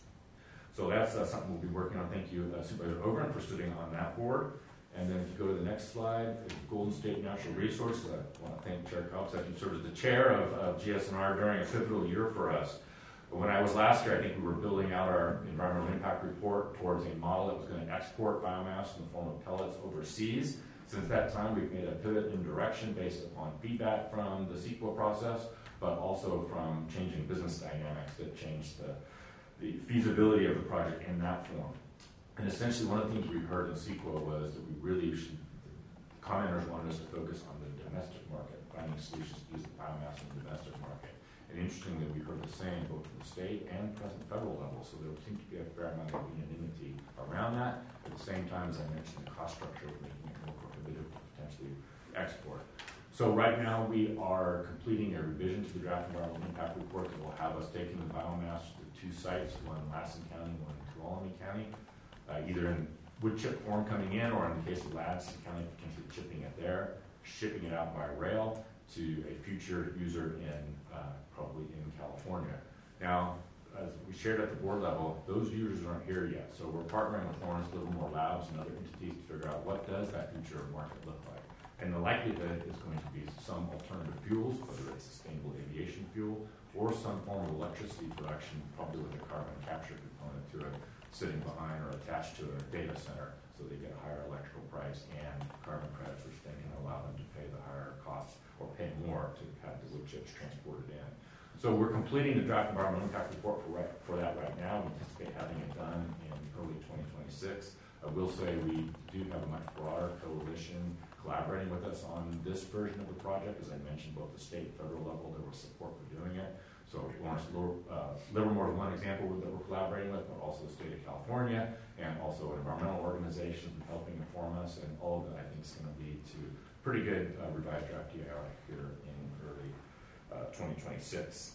Speaker 14: So that's uh, something we'll be working on. Thank you, uh, Supervisor Ogren, for sitting on that board. And then if you go to the next slide, Golden State Natural Resources. I want to thank Chair Cobbs, who served as the chair of, of G S N R during a pivotal year for us. But when I was last year, I think we were building out our environmental impact report towards a model that was going to export biomass in the form of pellets overseas. Since that time, we've made a pivot in direction based upon feedback from the C E Q A process, but also from changing business dynamics that changed the, the feasibility of the project in that form. And essentially, one of the things we heard in C E Q A was that we really should, commenters wanted us to focus on the domestic market, finding solutions to use the biomass in the domestic market. And interestingly, we heard the same both from the state and present federal level, so there seemed to be a fair amount of unanimity around that. At the same time, as I mentioned, the cost structure of making it more prohibitive to potentially export. So right now, we are completing a revision to the draft environmental impact report that will have us taking the biomass to two sites, one in Lassen County, one in Tuolumne County. Uh, either in wood chip form coming in, or in the case of Ladson County, potentially chipping it there, shipping it out by rail to a future user in uh, probably in California. Now, as we shared at the board level, those users aren't here yet, so we're partnering with Lawrence Livermore Labs and other entities to figure out what does that future market look like. And the likelihood is going to be some alternative fuels, whether it's sustainable aviation fuel or some form of electricity production, probably with a carbon capture component to it, sitting behind or attached to a data center, so they get a higher electrical price and carbon credits, which then can allow them to pay the higher costs or pay more to have the wood chips transported in. So we're completing the draft environmental impact report for, right, for that right now. We anticipate having done in early twenty twenty-six. I will say we do have a much broader coalition collaborating with us on this version of the project. As I mentioned, both the state and federal level, there was support for doing it. So Lawrence uh, Livermore is one example that we're collaborating with, but also the state of California and also environmental organizations helping inform us, and all of that I think is going to lead to pretty good uh, revised draft D I R here in early uh, twenty twenty-six.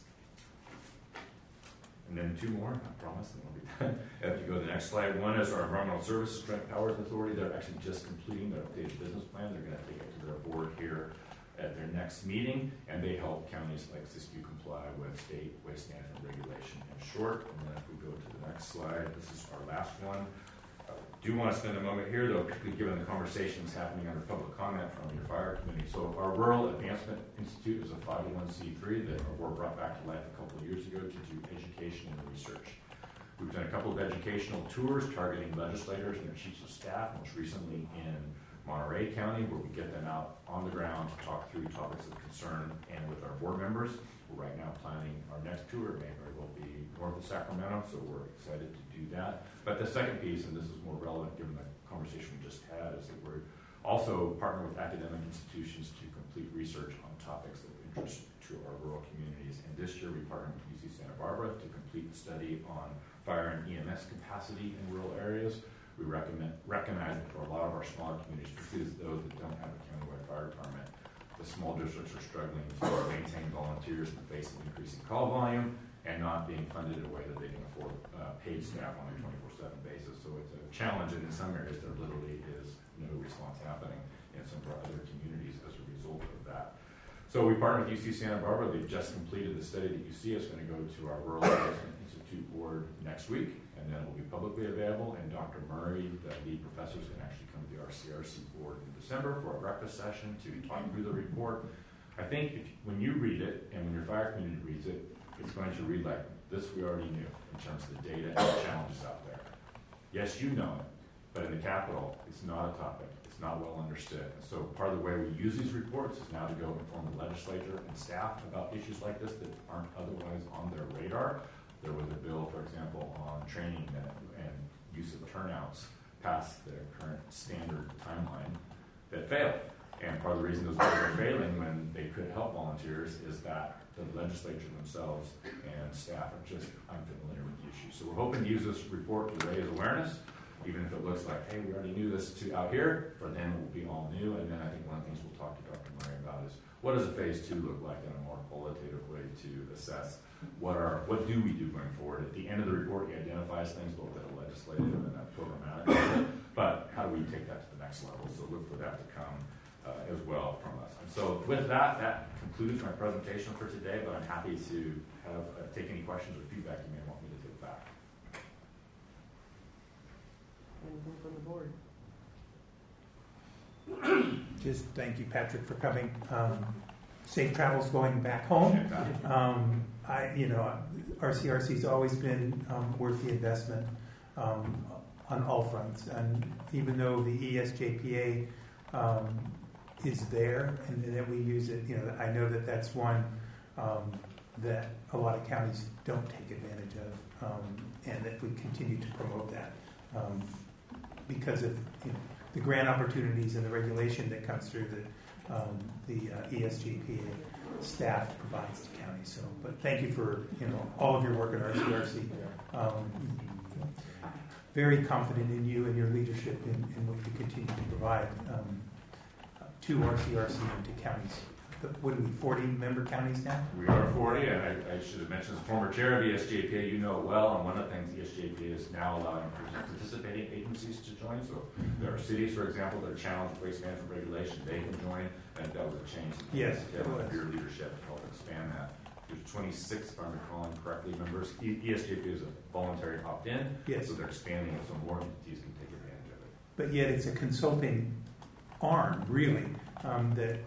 Speaker 14: And then two more, I promise, and we'll be done. If you go to the next slide, one is our Environmental Services Joint Powers Authority. They're actually just completing their updated business plan. They're going to take it to their board here at their next meeting, and they help counties like Siskiyou comply with state waste management regulation in short. And then if we go to the next slide, this is our last one. I uh, do want to spend a moment here, though, particularly given the conversations happening under public comment from your fire committee. So our Rural Advancement Institute is a five oh one c three that our board brought back to life a couple of years ago to do education and research. We've done a couple of educational tours targeting legislators and their chiefs of staff, most recently in Monterey County, where we get them out on the ground to talk through topics of concern and with our board members. We're right now planning our next tour. It may very well be north of Sacramento, so we're excited to do that. But the second piece, and this is more relevant given the conversation we just had, is that we're also partnering with academic institutions to complete research on topics of interest to our rural communities. And this year we partnered with U C Santa Barbara to complete the study on fire and E M S capacity in rural areas. We recommend, recognize that for a lot of our smaller communities, particularly those that don't have a countywide fire department, the small districts are struggling to maintain volunteers in the face of increasing call volume and not being funded in a way that they can afford uh, paid staff on a twenty-four seven basis. So it's a challenge, and in some areas there literally is no response happening in some of our other communities as a result of that. So we partnered with U C Santa Barbara. They've just completed the study that you see. It's going to go to our Rural Advancement Institute board next week, and then it will be publicly available. And Doctor Murray, the lead professor, is going to actually come to the R C R C board in December for a breakfast session to talk through the report. I think if, when you read it, and when your fire community reads it, it's going to read like this we already knew in terms of the data and the challenges out there. Yes, you know it, but in the Capitol, it's not a topic. It's not well understood. And so part of the way we use these reports is now to go inform the legislature and staff about issues like this that aren't otherwise on their radar. There was a bill, for example, on training and, and use of turnouts past the current standard timeline that failed. And part of the reason those bills are failing when they could help volunteers is that the legislature themselves and staff are just unfamiliar with the issue. So we're hoping to use this report to raise awareness, even if it looks like, hey, we already knew this to out here. For them, it will be all new. And then I think one of the things we'll talk to Doctor Murray about is what does a phase two look like in a more qualitative way to assess what are what do we do going forward. At the end of the report, he identifies things both at a legislative and a programmatic level, but how do we take that to the next level? So look for that to come uh, as well from us. And so with that, that concludes my presentation for today, but I'm happy to have uh, take any questions or feedback you may want me to take back.
Speaker 1: Anything from the board?
Speaker 10: Just thank you, Patrick, for coming. Um, safe travels going back home. Um, I, you know, R C R C's always been um, worth the investment um, on all fronts, and even though the E S J P A um, is there and, and that we use it, you know, I know that that's one um, that a lot of counties don't take advantage of, um, and that we continue to promote that um, because of you know, the grant opportunities and the regulation that comes through the um, the uh, E S J P A staff provides to counties. So, but thank you for you know all of your work at R C R C. Um, very confident in you and your leadership in, in what you continue to provide um, to R C R C and to counties. The, what are we, forty member counties now?
Speaker 14: We are forty, and I, I should have mentioned, as former chair of E S J P A, you know it well, and one of the things E S J P A is now allowing participating agencies to join. So there are cities, for example, that are challenged with waste management regulation. They can join, and that was a change.
Speaker 10: Yes.
Speaker 14: Of your leadership to help expand that. There's twenty-six, if I'm recalling correctly, members. E S J P A is a voluntary opt-in,
Speaker 10: yes.
Speaker 14: So they're expanding it so more entities can take advantage of it.
Speaker 10: But yet it's a consulting arm, really, um, that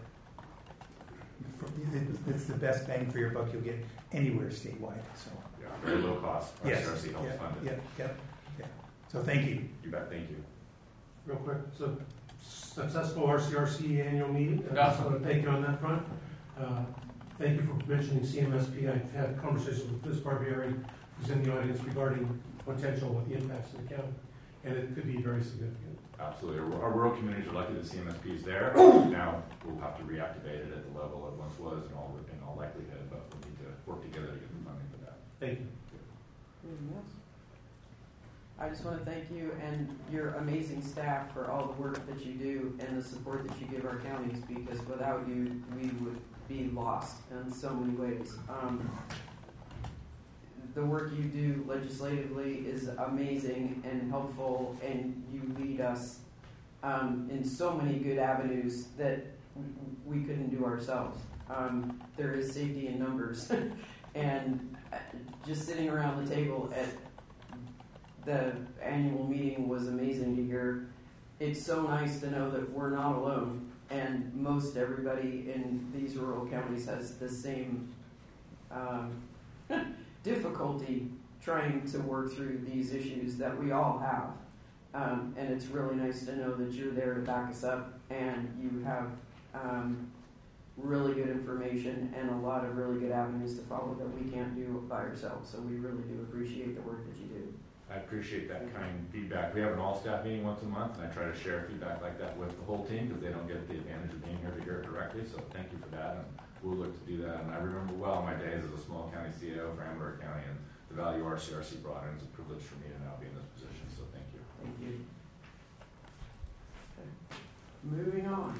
Speaker 10: it's the best bang for your buck you'll get anywhere statewide. So
Speaker 14: yeah, very low cost.
Speaker 10: Yes.
Speaker 14: R C R C helps
Speaker 10: yeah,
Speaker 14: fund it.
Speaker 10: Yeah, yeah, yeah. So thank you.
Speaker 14: You bet. Thank you.
Speaker 15: Real quick, so successful R C R C annual meeting. I just want to thank you on that front. Uh, thank you for mentioning C M S P. I've had conversations with Liz Barbieri who's in the audience regarding potential impacts to the county, and it could be very significant.
Speaker 14: Absolutely. Our our rural communities are lucky that C M S P is there. Now we'll have to reactivate it at the level it once was in all, in all likelihood, but we need to work together to get the funding for that.
Speaker 15: Thank you.
Speaker 1: Anything else? I just want to thank you and your amazing staff for all the work that you do and the support that you give our counties, because without you, we would be lost in so many ways. Um, the work you do legislatively is amazing and helpful, and you lead us um, in so many good avenues that we couldn't do ourselves. Um, there is safety in numbers, and just sitting around the table at the annual meeting was amazing to hear. It's so nice to know that we're not alone, and most everybody in these rural counties has the same um, difficulty trying to work through these issues that we all have. Um, and it's really nice to know that you're there to back us up, and you have um, really good information and a lot of really good avenues to follow that we can't do by ourselves. So we really do appreciate the work that you do.
Speaker 14: I appreciate that kind feedback. We have an all-staff meeting once a month, and I try to share feedback like that with the whole team because they don't get the advantage of being here to hear it directly. So thank you for that, and we'll look to do that. And I remember well my days as a small county C A O for Amador County and the value R C R C brought in. It's a privilege for me to now be in this position. So thank you.
Speaker 1: Thank you. Okay. Moving on.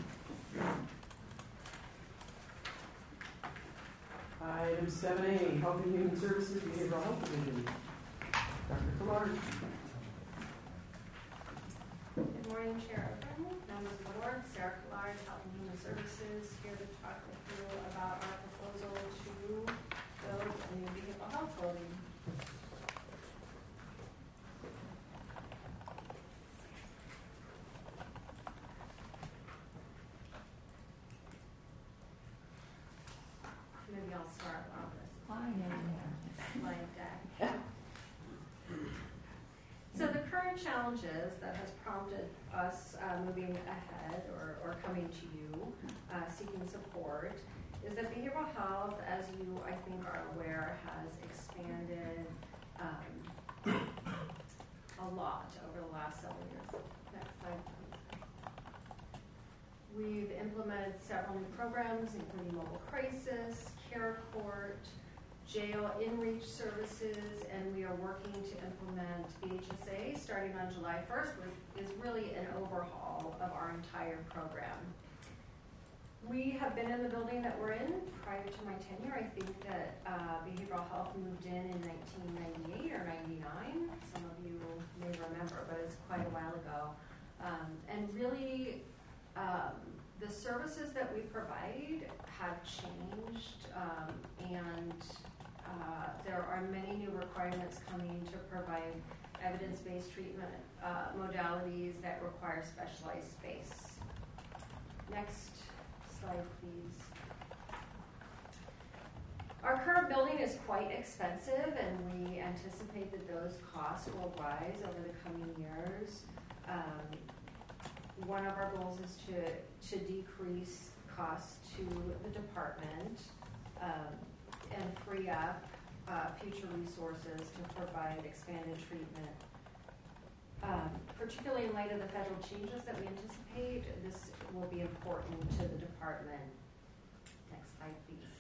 Speaker 1: Item seven A, Health and Human Services Behavioral Health Division. Doctor Collard.
Speaker 7: Good morning, Chair O'Brien, members of the board, Sarah Collard, Health and Human Services, here to talk with you about our proposal to build a new behavioral health building. Maybe I'll start on this slide deck. So the current challenges that has prompted us uh, moving ahead or, or coming to you, uh, seeking support, is that behavioral health, as you I think are aware, has expanded um, a lot over the last several years. Next slide, please. We've implemented several new programs, including mobile crisis, care court, jail in-reach services, and we are working to implement B H S A starting on July first, which is really an overhaul of our entire program. We have been in the building that we're in prior to my tenure. I think that uh, behavioral health moved in in nineteen ninety-eight or ninety-nine. Some of you may remember, but it's quite a while ago. Um, and really, um, the services that we provide have changed, um, and Uh, there are many new requirements coming to provide evidence-based treatment uh, modalities that require specialized space. Next slide, please. Our current building is quite expensive, and we anticipate that those costs will rise over the coming years. Um, one of our goals is to, to decrease costs to the department. Um, and free up uh, future resources to provide expanded treatment. Um, particularly in light of the federal changes that we anticipate, this will be important to the department. Next slide, please.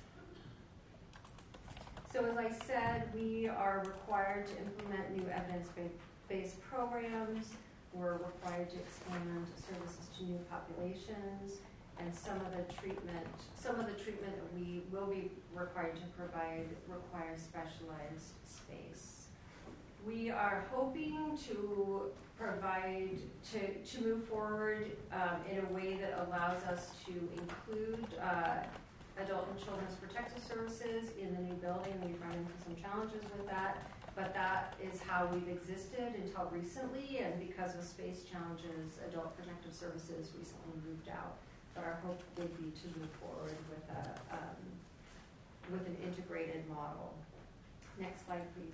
Speaker 7: So as I said, we are required to implement new evidence-based programs. We're required to expand services to new populations. And some of the treatment, some of the treatment that we will be required to provide requires specialized space. We are hoping to provide, to, to move forward um, in a way that allows us to include uh, adult and children's protective services in the new building. We've run into some challenges with that, but that is how we've existed until recently, and because of space challenges, adult protective services recently moved out. But our hope would be to move forward with a um, with an integrated model. Next slide, please.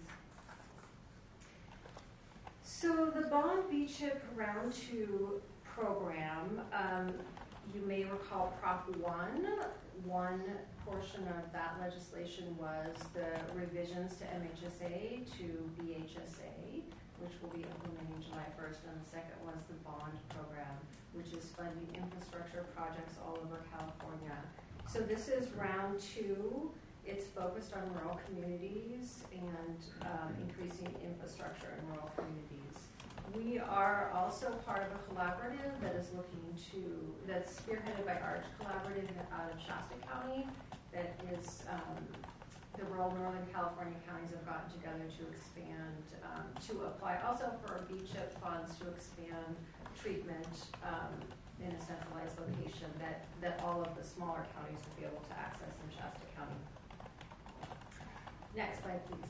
Speaker 7: So the Bond B CHIP Round Two program, um, you may recall Prop One, one portion of that legislation was the revisions to M H S A to B H S A, which will be implementing July first, and the second was the bond program, which is funding infrastructure projects all over California. So this is round two. It's focused on rural communities and um, increasing infrastructure in rural communities. We are also part of a collaborative that is looking to, that's spearheaded by Arch Collaborative out of Shasta County, that is, um, the rural Northern California counties have gotten together to expand, um, to apply also for B CHIP funds to expand treatment um, in a centralized location that, that all of the smaller counties will be able to access in Shasta County. Next slide, please.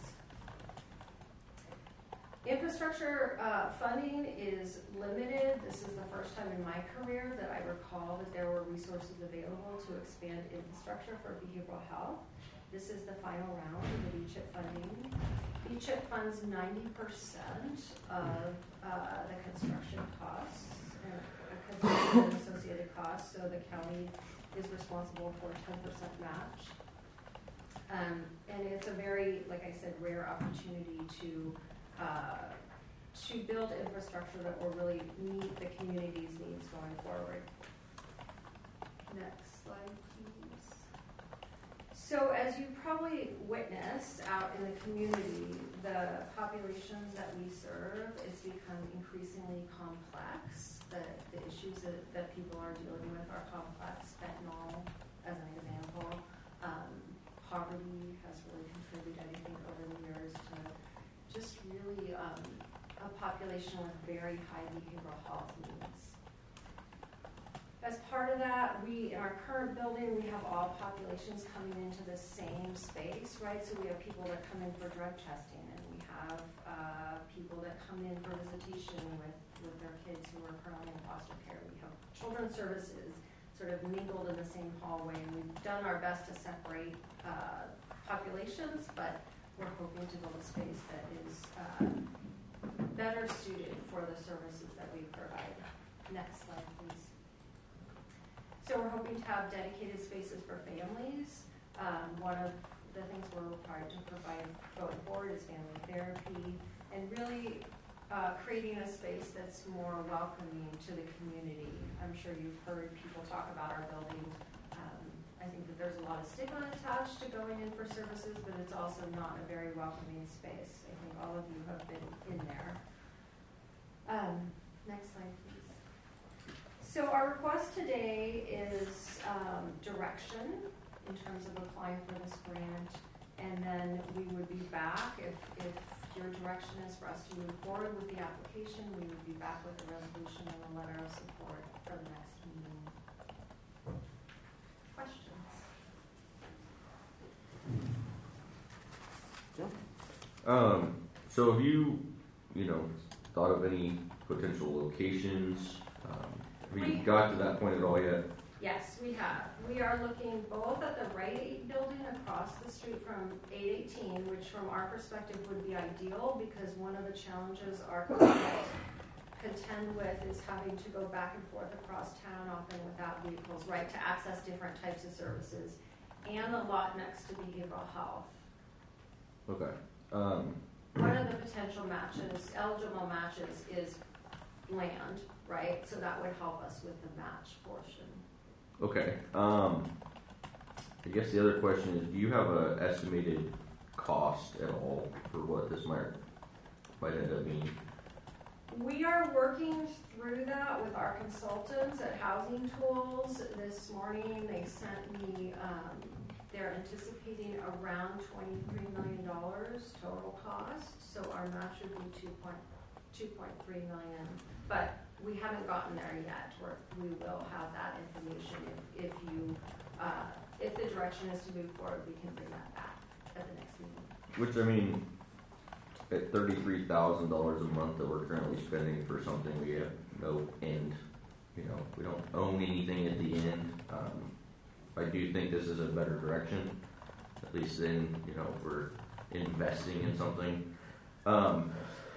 Speaker 7: Infrastructure uh, funding is limited. This is the first time in my career that I recall that there were resources available to expand infrastructure for behavioral health. This is the final round of the B CHIP funding. B CHIP funds ninety percent of uh, the construction costs and uh, construction and associated costs, so the county is responsible for ten percent match. Um, and it's a very, like I said, rare opportunity to Uh, to build infrastructure that will really meet the community's needs going forward. Next slide, please. So as you probably witnessed out in the community, the populations that we serve is become increasingly complex. The, the issues that, that people are dealing with are complex. Fentanyl, as an example. Um, poverty has really contributed, I think, over the years to just really um, a population with very high behavioral health needs. As part of that, we, in our current building, we have all populations coming into the same space, right? So we have people that come in for drug testing, and we have uh, people that come in for visitation with, with their kids who are currently in foster care. We have children's services sort of mingled in the same hallway, and we've done our best to separate uh, populations, but we're hoping to build a space that is uh, better suited for the services that we provide. Next slide, please. So we're hoping to have dedicated spaces for families. Um, one of the things we're required to provide going forward is family therapy, and really uh, creating a space that's more welcoming to the community. I'm sure you've heard people talk about our building. I think that there's a lot of stigma attached to going in for services, but it's also not a very welcoming space. I think all of you have been in there. Um, next slide, please. So our request today is um, direction in terms of applying for this grant, and then we would be back, if, if your direction is for us to move forward with the application, we would be back with a resolution and a letter of support for the next meeting. Questions?
Speaker 16: Um, so have you, you know, thought of any potential locations? Um, have you
Speaker 7: We-
Speaker 16: got to that point at all yet?
Speaker 7: Yes, we have. We are looking both at the Rite Aid building across the street from eight eighteen, which from our perspective would be ideal because one of the challenges our clients contend with is having to go back and forth across town often without vehicles, right, to access different types of services, and the lot next to behavioral health.
Speaker 16: Okay. Um,
Speaker 7: One of the potential matches, eligible matches, is land, right? So that would help us with the match portion.
Speaker 16: okay. Um, I guess the other question is, do you have an estimated cost at all for what this might might end up being?
Speaker 7: We are working through that with our consultants at Housing Tools. This morning they sent me, um, they're anticipating around twenty-three million dollars total cost. So our match would be two point three million dollars. But we haven't gotten there yet. We're, we will have that information if, if you, uh, if the direction is to move forward, we can bring that back at the next meeting.
Speaker 16: Which, I mean, at thirty-three thousand dollars a month that we're currently spending for something, we have no end. You know, we don't own anything at the end. Um, I do think this is a better direction, at least then, you know, if we're investing in something. Um,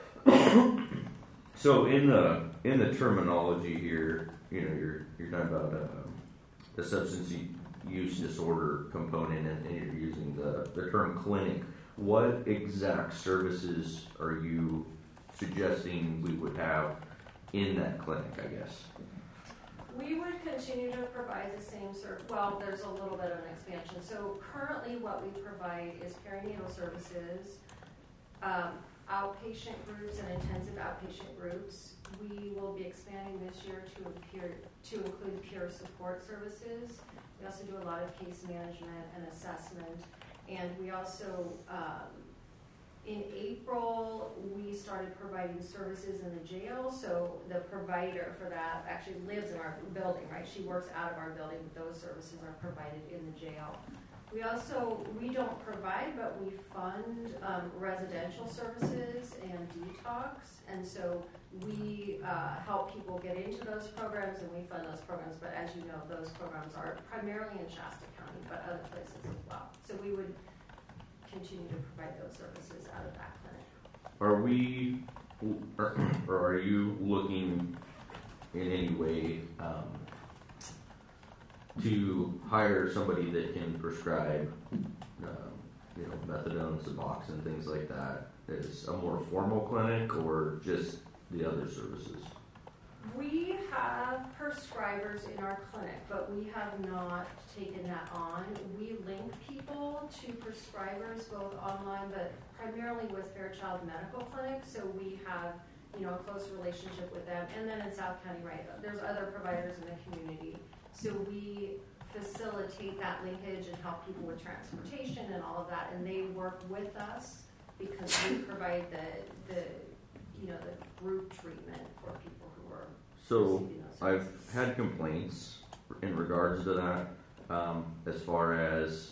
Speaker 16: so in the in the terminology here, you know, you're you're talking about um, the substance use disorder component and, and you're using the, the term clinic, what exact services are you suggesting we would have in that clinic, I guess?
Speaker 7: We would continue to provide the same service. Well, there's a little bit of an expansion. So currently what we provide is perinatal services, um, outpatient groups and intensive outpatient groups. We will be expanding this year to, appear, to include peer support services. We also do a lot of case management and assessment. And we also, um, in April, we started providing services in the jail. So the provider for that actually lives in our building, right? She works out of our building, but those services are provided in the jail. We also, we don't provide, but we fund um, residential services and detox. And so we uh, help people get into those programs and we fund those programs. But as you know, those programs are primarily in Shasta County, but other places as well. So we would continue to provide those services out of that clinic.
Speaker 16: Are we, or, or are you looking in any way um, to hire somebody that can prescribe, um, you know, methadone, Suboxone, things like that? Is a more formal clinic or just the other services?
Speaker 7: We have prescribers in our clinic, but we have not taken that on. We link people to prescribers both online, but primarily with Fairchild Medical Clinic. So we have, you know, a close relationship with them. And then in South County, right, there's other providers in the community. So we facilitate that linkage and help people with transportation and all of that. And they work with us because we provide the, the you know, the group treatment for people who are
Speaker 16: So I've had complaints in regards to that, um, as far as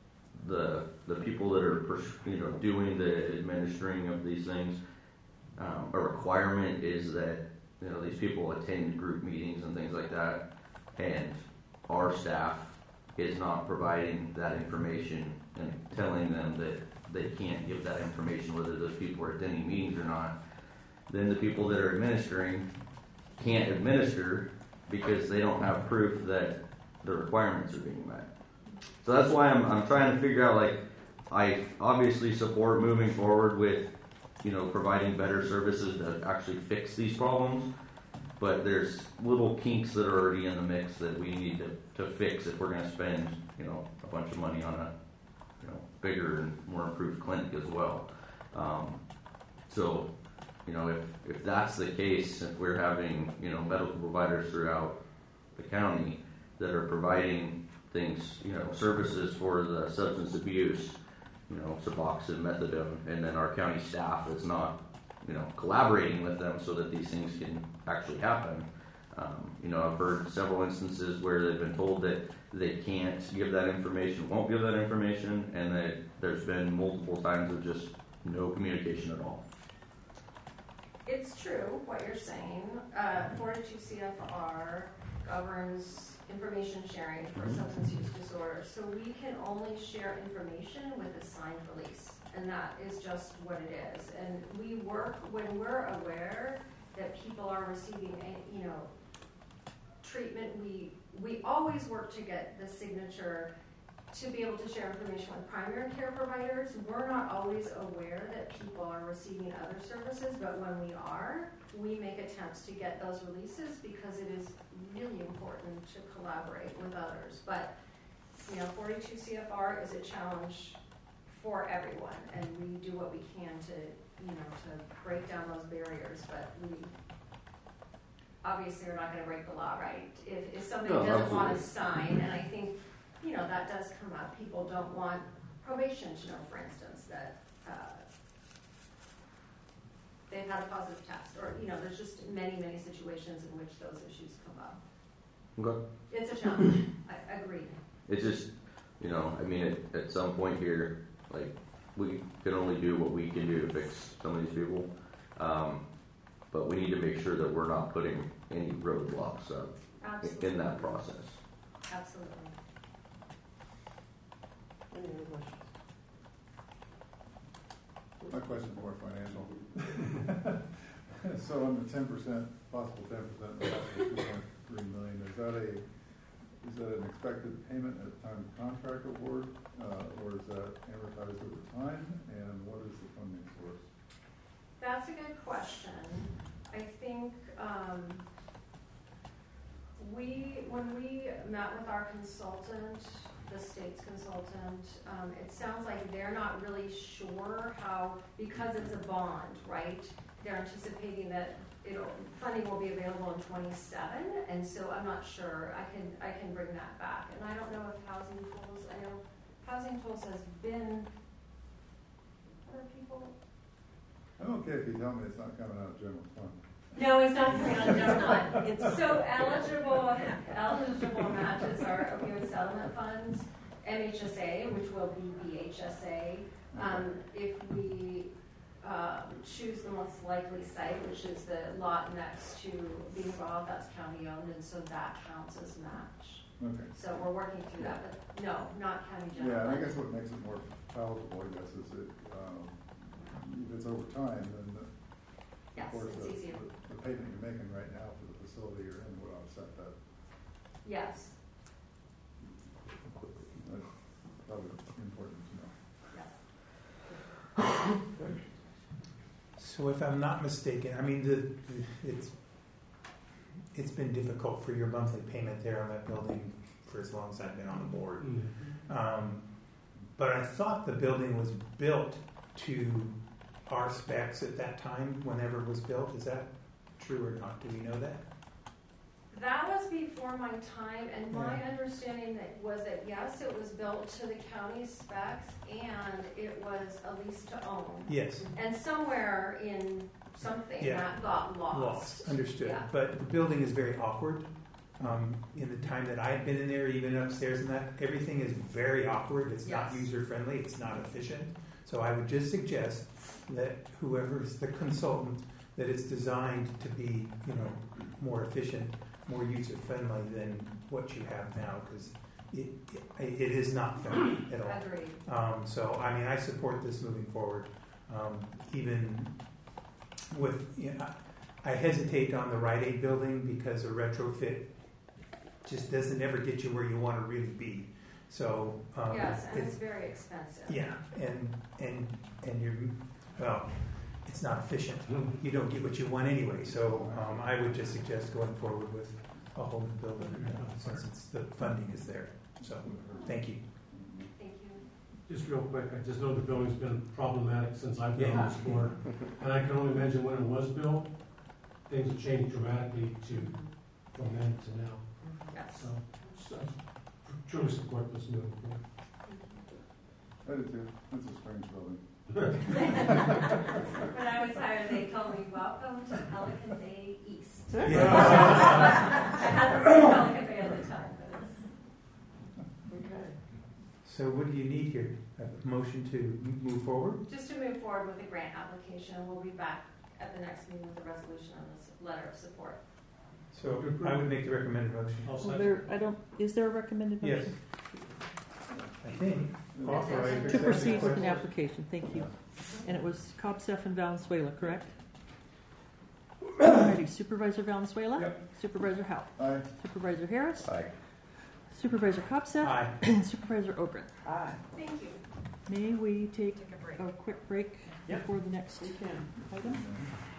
Speaker 16: the the people that are you know doing the administering of these things. Um, a requirement is that you know these people attend group meetings and things like that, and our staff is not providing that information and telling them that they can't give that information whether those people are attending meetings or not. Then the people that are administering can't administer because they don't have proof that the requirements are being met. So that's why I'm, I'm trying to figure out, like, I obviously support moving forward with, you know, providing better services that actually fix these problems, but there's little kinks that are already in the mix that we need to, to fix if we're going to spend, you know, a bunch of money on a, you know, bigger and more improved clinic as well. Um, so, you know, if, if that's the case, if we're having, you know, medical providers throughout the county that are providing things, you know, services for the substance abuse, you know, Suboxone, methadone, and then our county staff is not, you know, collaborating with them so that these things can actually happen. Um, you know, I've heard several instances where they've been told that they can't give that information, won't give that information, and that there's been multiple times of just no communication at all.
Speaker 7: It's true what you're saying. Uh, forty-two C F R governs information sharing for
Speaker 16: Mhm.
Speaker 7: substance use disorders. So we can only share information with a signed release, and that is just what it is. And we work when we're aware that people are receiving, a, you know, treatment. We we always work to get the signature to be able to share information with primary care providers. We're not always aware that people are receiving other services, but when we are, we make attempts to get those releases because it is really important to collaborate with others. But, you know, forty-two C F R is a challenge for everyone, and we do what we can to, you know, to break down those barriers, but we obviously are not going to break the law, right? If, if somebody
Speaker 16: No,
Speaker 7: doesn't want to
Speaker 16: absolutely.
Speaker 7: sign, and I think, you know, that does come up. People don't want probation to know, for instance, that uh, they've had a positive test, or, you know, there's just many, many situations in which those issues come up.
Speaker 16: Okay.
Speaker 7: It's a challenge. I agreed.
Speaker 16: It's just, you know, I mean, at, at some point here, like, we can only do what we can do to fix some of these people. Um, but we need to make sure that we're not putting any roadblocks up
Speaker 7: Absolutely.
Speaker 16: in that process.
Speaker 7: Absolutely.
Speaker 1: Any other questions?
Speaker 2: My question's more financial. So on the ten percent, possible ten percent, possible two point three million, is that a is that an expected payment at the time of contract award, uh, or is that amortized over time? And what is the funding source?
Speaker 7: That's a good question. I think um, we, when we met with our consultant, the state's consultant, um, it sounds like they're not really sure how, because it's a bond, right? They're anticipating that it'll, funding will be available in twenty-seven, and so I'm not sure. I can I can bring that back, and I don't know if Housing Tools. I know Housing Tools has been. What are people?
Speaker 2: I'm okay if you tell me it's not coming out of general fund.
Speaker 7: No, it's not coming out of general fund. It's so eligible. Eligible matches are opioid settlement funds, M H S A, which will be B H S A. Um, if we um, choose the most likely site, which is the lot next to Beaver, that's county owned, and so that counts as match.
Speaker 2: Okay.
Speaker 7: So we're working through that, but no, not county general.
Speaker 2: Yeah, and I
Speaker 7: fund.
Speaker 2: guess what makes it more palatable, I guess, is that um, if it's over time, then the,
Speaker 7: Yes,
Speaker 2: of course
Speaker 7: it's
Speaker 2: the,
Speaker 7: easier.
Speaker 2: the, the payment you're making right now for the facility you're in would offset that.
Speaker 7: Yes.
Speaker 2: That's probably important to know.
Speaker 7: Yes.
Speaker 10: So if I'm not mistaken, I mean, the, the, it's it's been difficult for your monthly payment there on that building for as long as I've been on the board.
Speaker 15: Mm-hmm.
Speaker 10: Um, but I thought the building was built to our specs at that time, whenever it was built. Is that true or not? Do we know that?
Speaker 7: That was before my time, and my
Speaker 10: Yeah.
Speaker 7: understanding that was that yes, it was built to the county specs, and it was a lease to own.
Speaker 10: Yes.
Speaker 7: And somewhere in something
Speaker 10: Yeah.
Speaker 7: that got lost.
Speaker 10: Lost, understood.
Speaker 7: Yeah.
Speaker 10: But the building is very awkward. Um, in the time that I've been in there, even upstairs and that, everything is very awkward. It's not
Speaker 7: Yes.
Speaker 10: user friendly. It's not efficient. So I would just suggest that whoever is the consultant, that it's designed to be, you know, more efficient, more user friendly than what you have now, because it, it it is not friendly at all.
Speaker 7: Agreed.
Speaker 10: Um, so I mean, I support this moving forward. Um, even with, you know, I hesitate on the Rite Aid building because a retrofit just doesn't ever get you where you want to really be. So um,
Speaker 7: Yes, and
Speaker 10: it's,
Speaker 7: it's very expensive.
Speaker 10: yeah, and and and you're, well, it's not efficient. You don't get what you want anyway. So um, I would just suggest going forward with a whole new building uh, since it's, the funding is there. So thank you.
Speaker 7: Thank you.
Speaker 15: Just real quick, I just know the building's been problematic since I've been on
Speaker 10: Yeah.
Speaker 15: this board. And I can only imagine when it was built, things have changed dramatically to, from then to now.
Speaker 7: Yes.
Speaker 15: So, so I truly support this moving forward.
Speaker 2: I do too. It's a strange building.
Speaker 7: When I was hired, they told me, welcome to Pelican Bay East.
Speaker 10: Yeah.
Speaker 7: I hadn't seen Pelican Bay at the time, but it's.
Speaker 1: Okay.
Speaker 10: So what do you need here? A motion to m- move forward?
Speaker 7: Just to move forward with the grant application, we'll be back at the next meeting with a resolution on this letter of support.
Speaker 10: So I would make the recommended motion.
Speaker 15: I'll
Speaker 5: Well,
Speaker 15: second.
Speaker 5: there, I don't, is there a recommended
Speaker 10: Yes.
Speaker 5: motion?
Speaker 10: I think. Authorize
Speaker 5: To proceed with an application, thank you. And it was Copsef and Valenzuela, correct? Alrighty, Supervisor Valenzuela?
Speaker 10: Yep.
Speaker 5: Supervisor Howe?
Speaker 2: Aye.
Speaker 5: Supervisor Harris?
Speaker 16: Aye.
Speaker 5: Supervisor Copsef?
Speaker 10: Aye.
Speaker 5: And Supervisor Ogren.
Speaker 1: Aye.
Speaker 7: Thank you.
Speaker 5: May we take
Speaker 7: Take a break.
Speaker 5: a quick break
Speaker 1: Yep.
Speaker 5: before the next
Speaker 1: We can.
Speaker 5: item?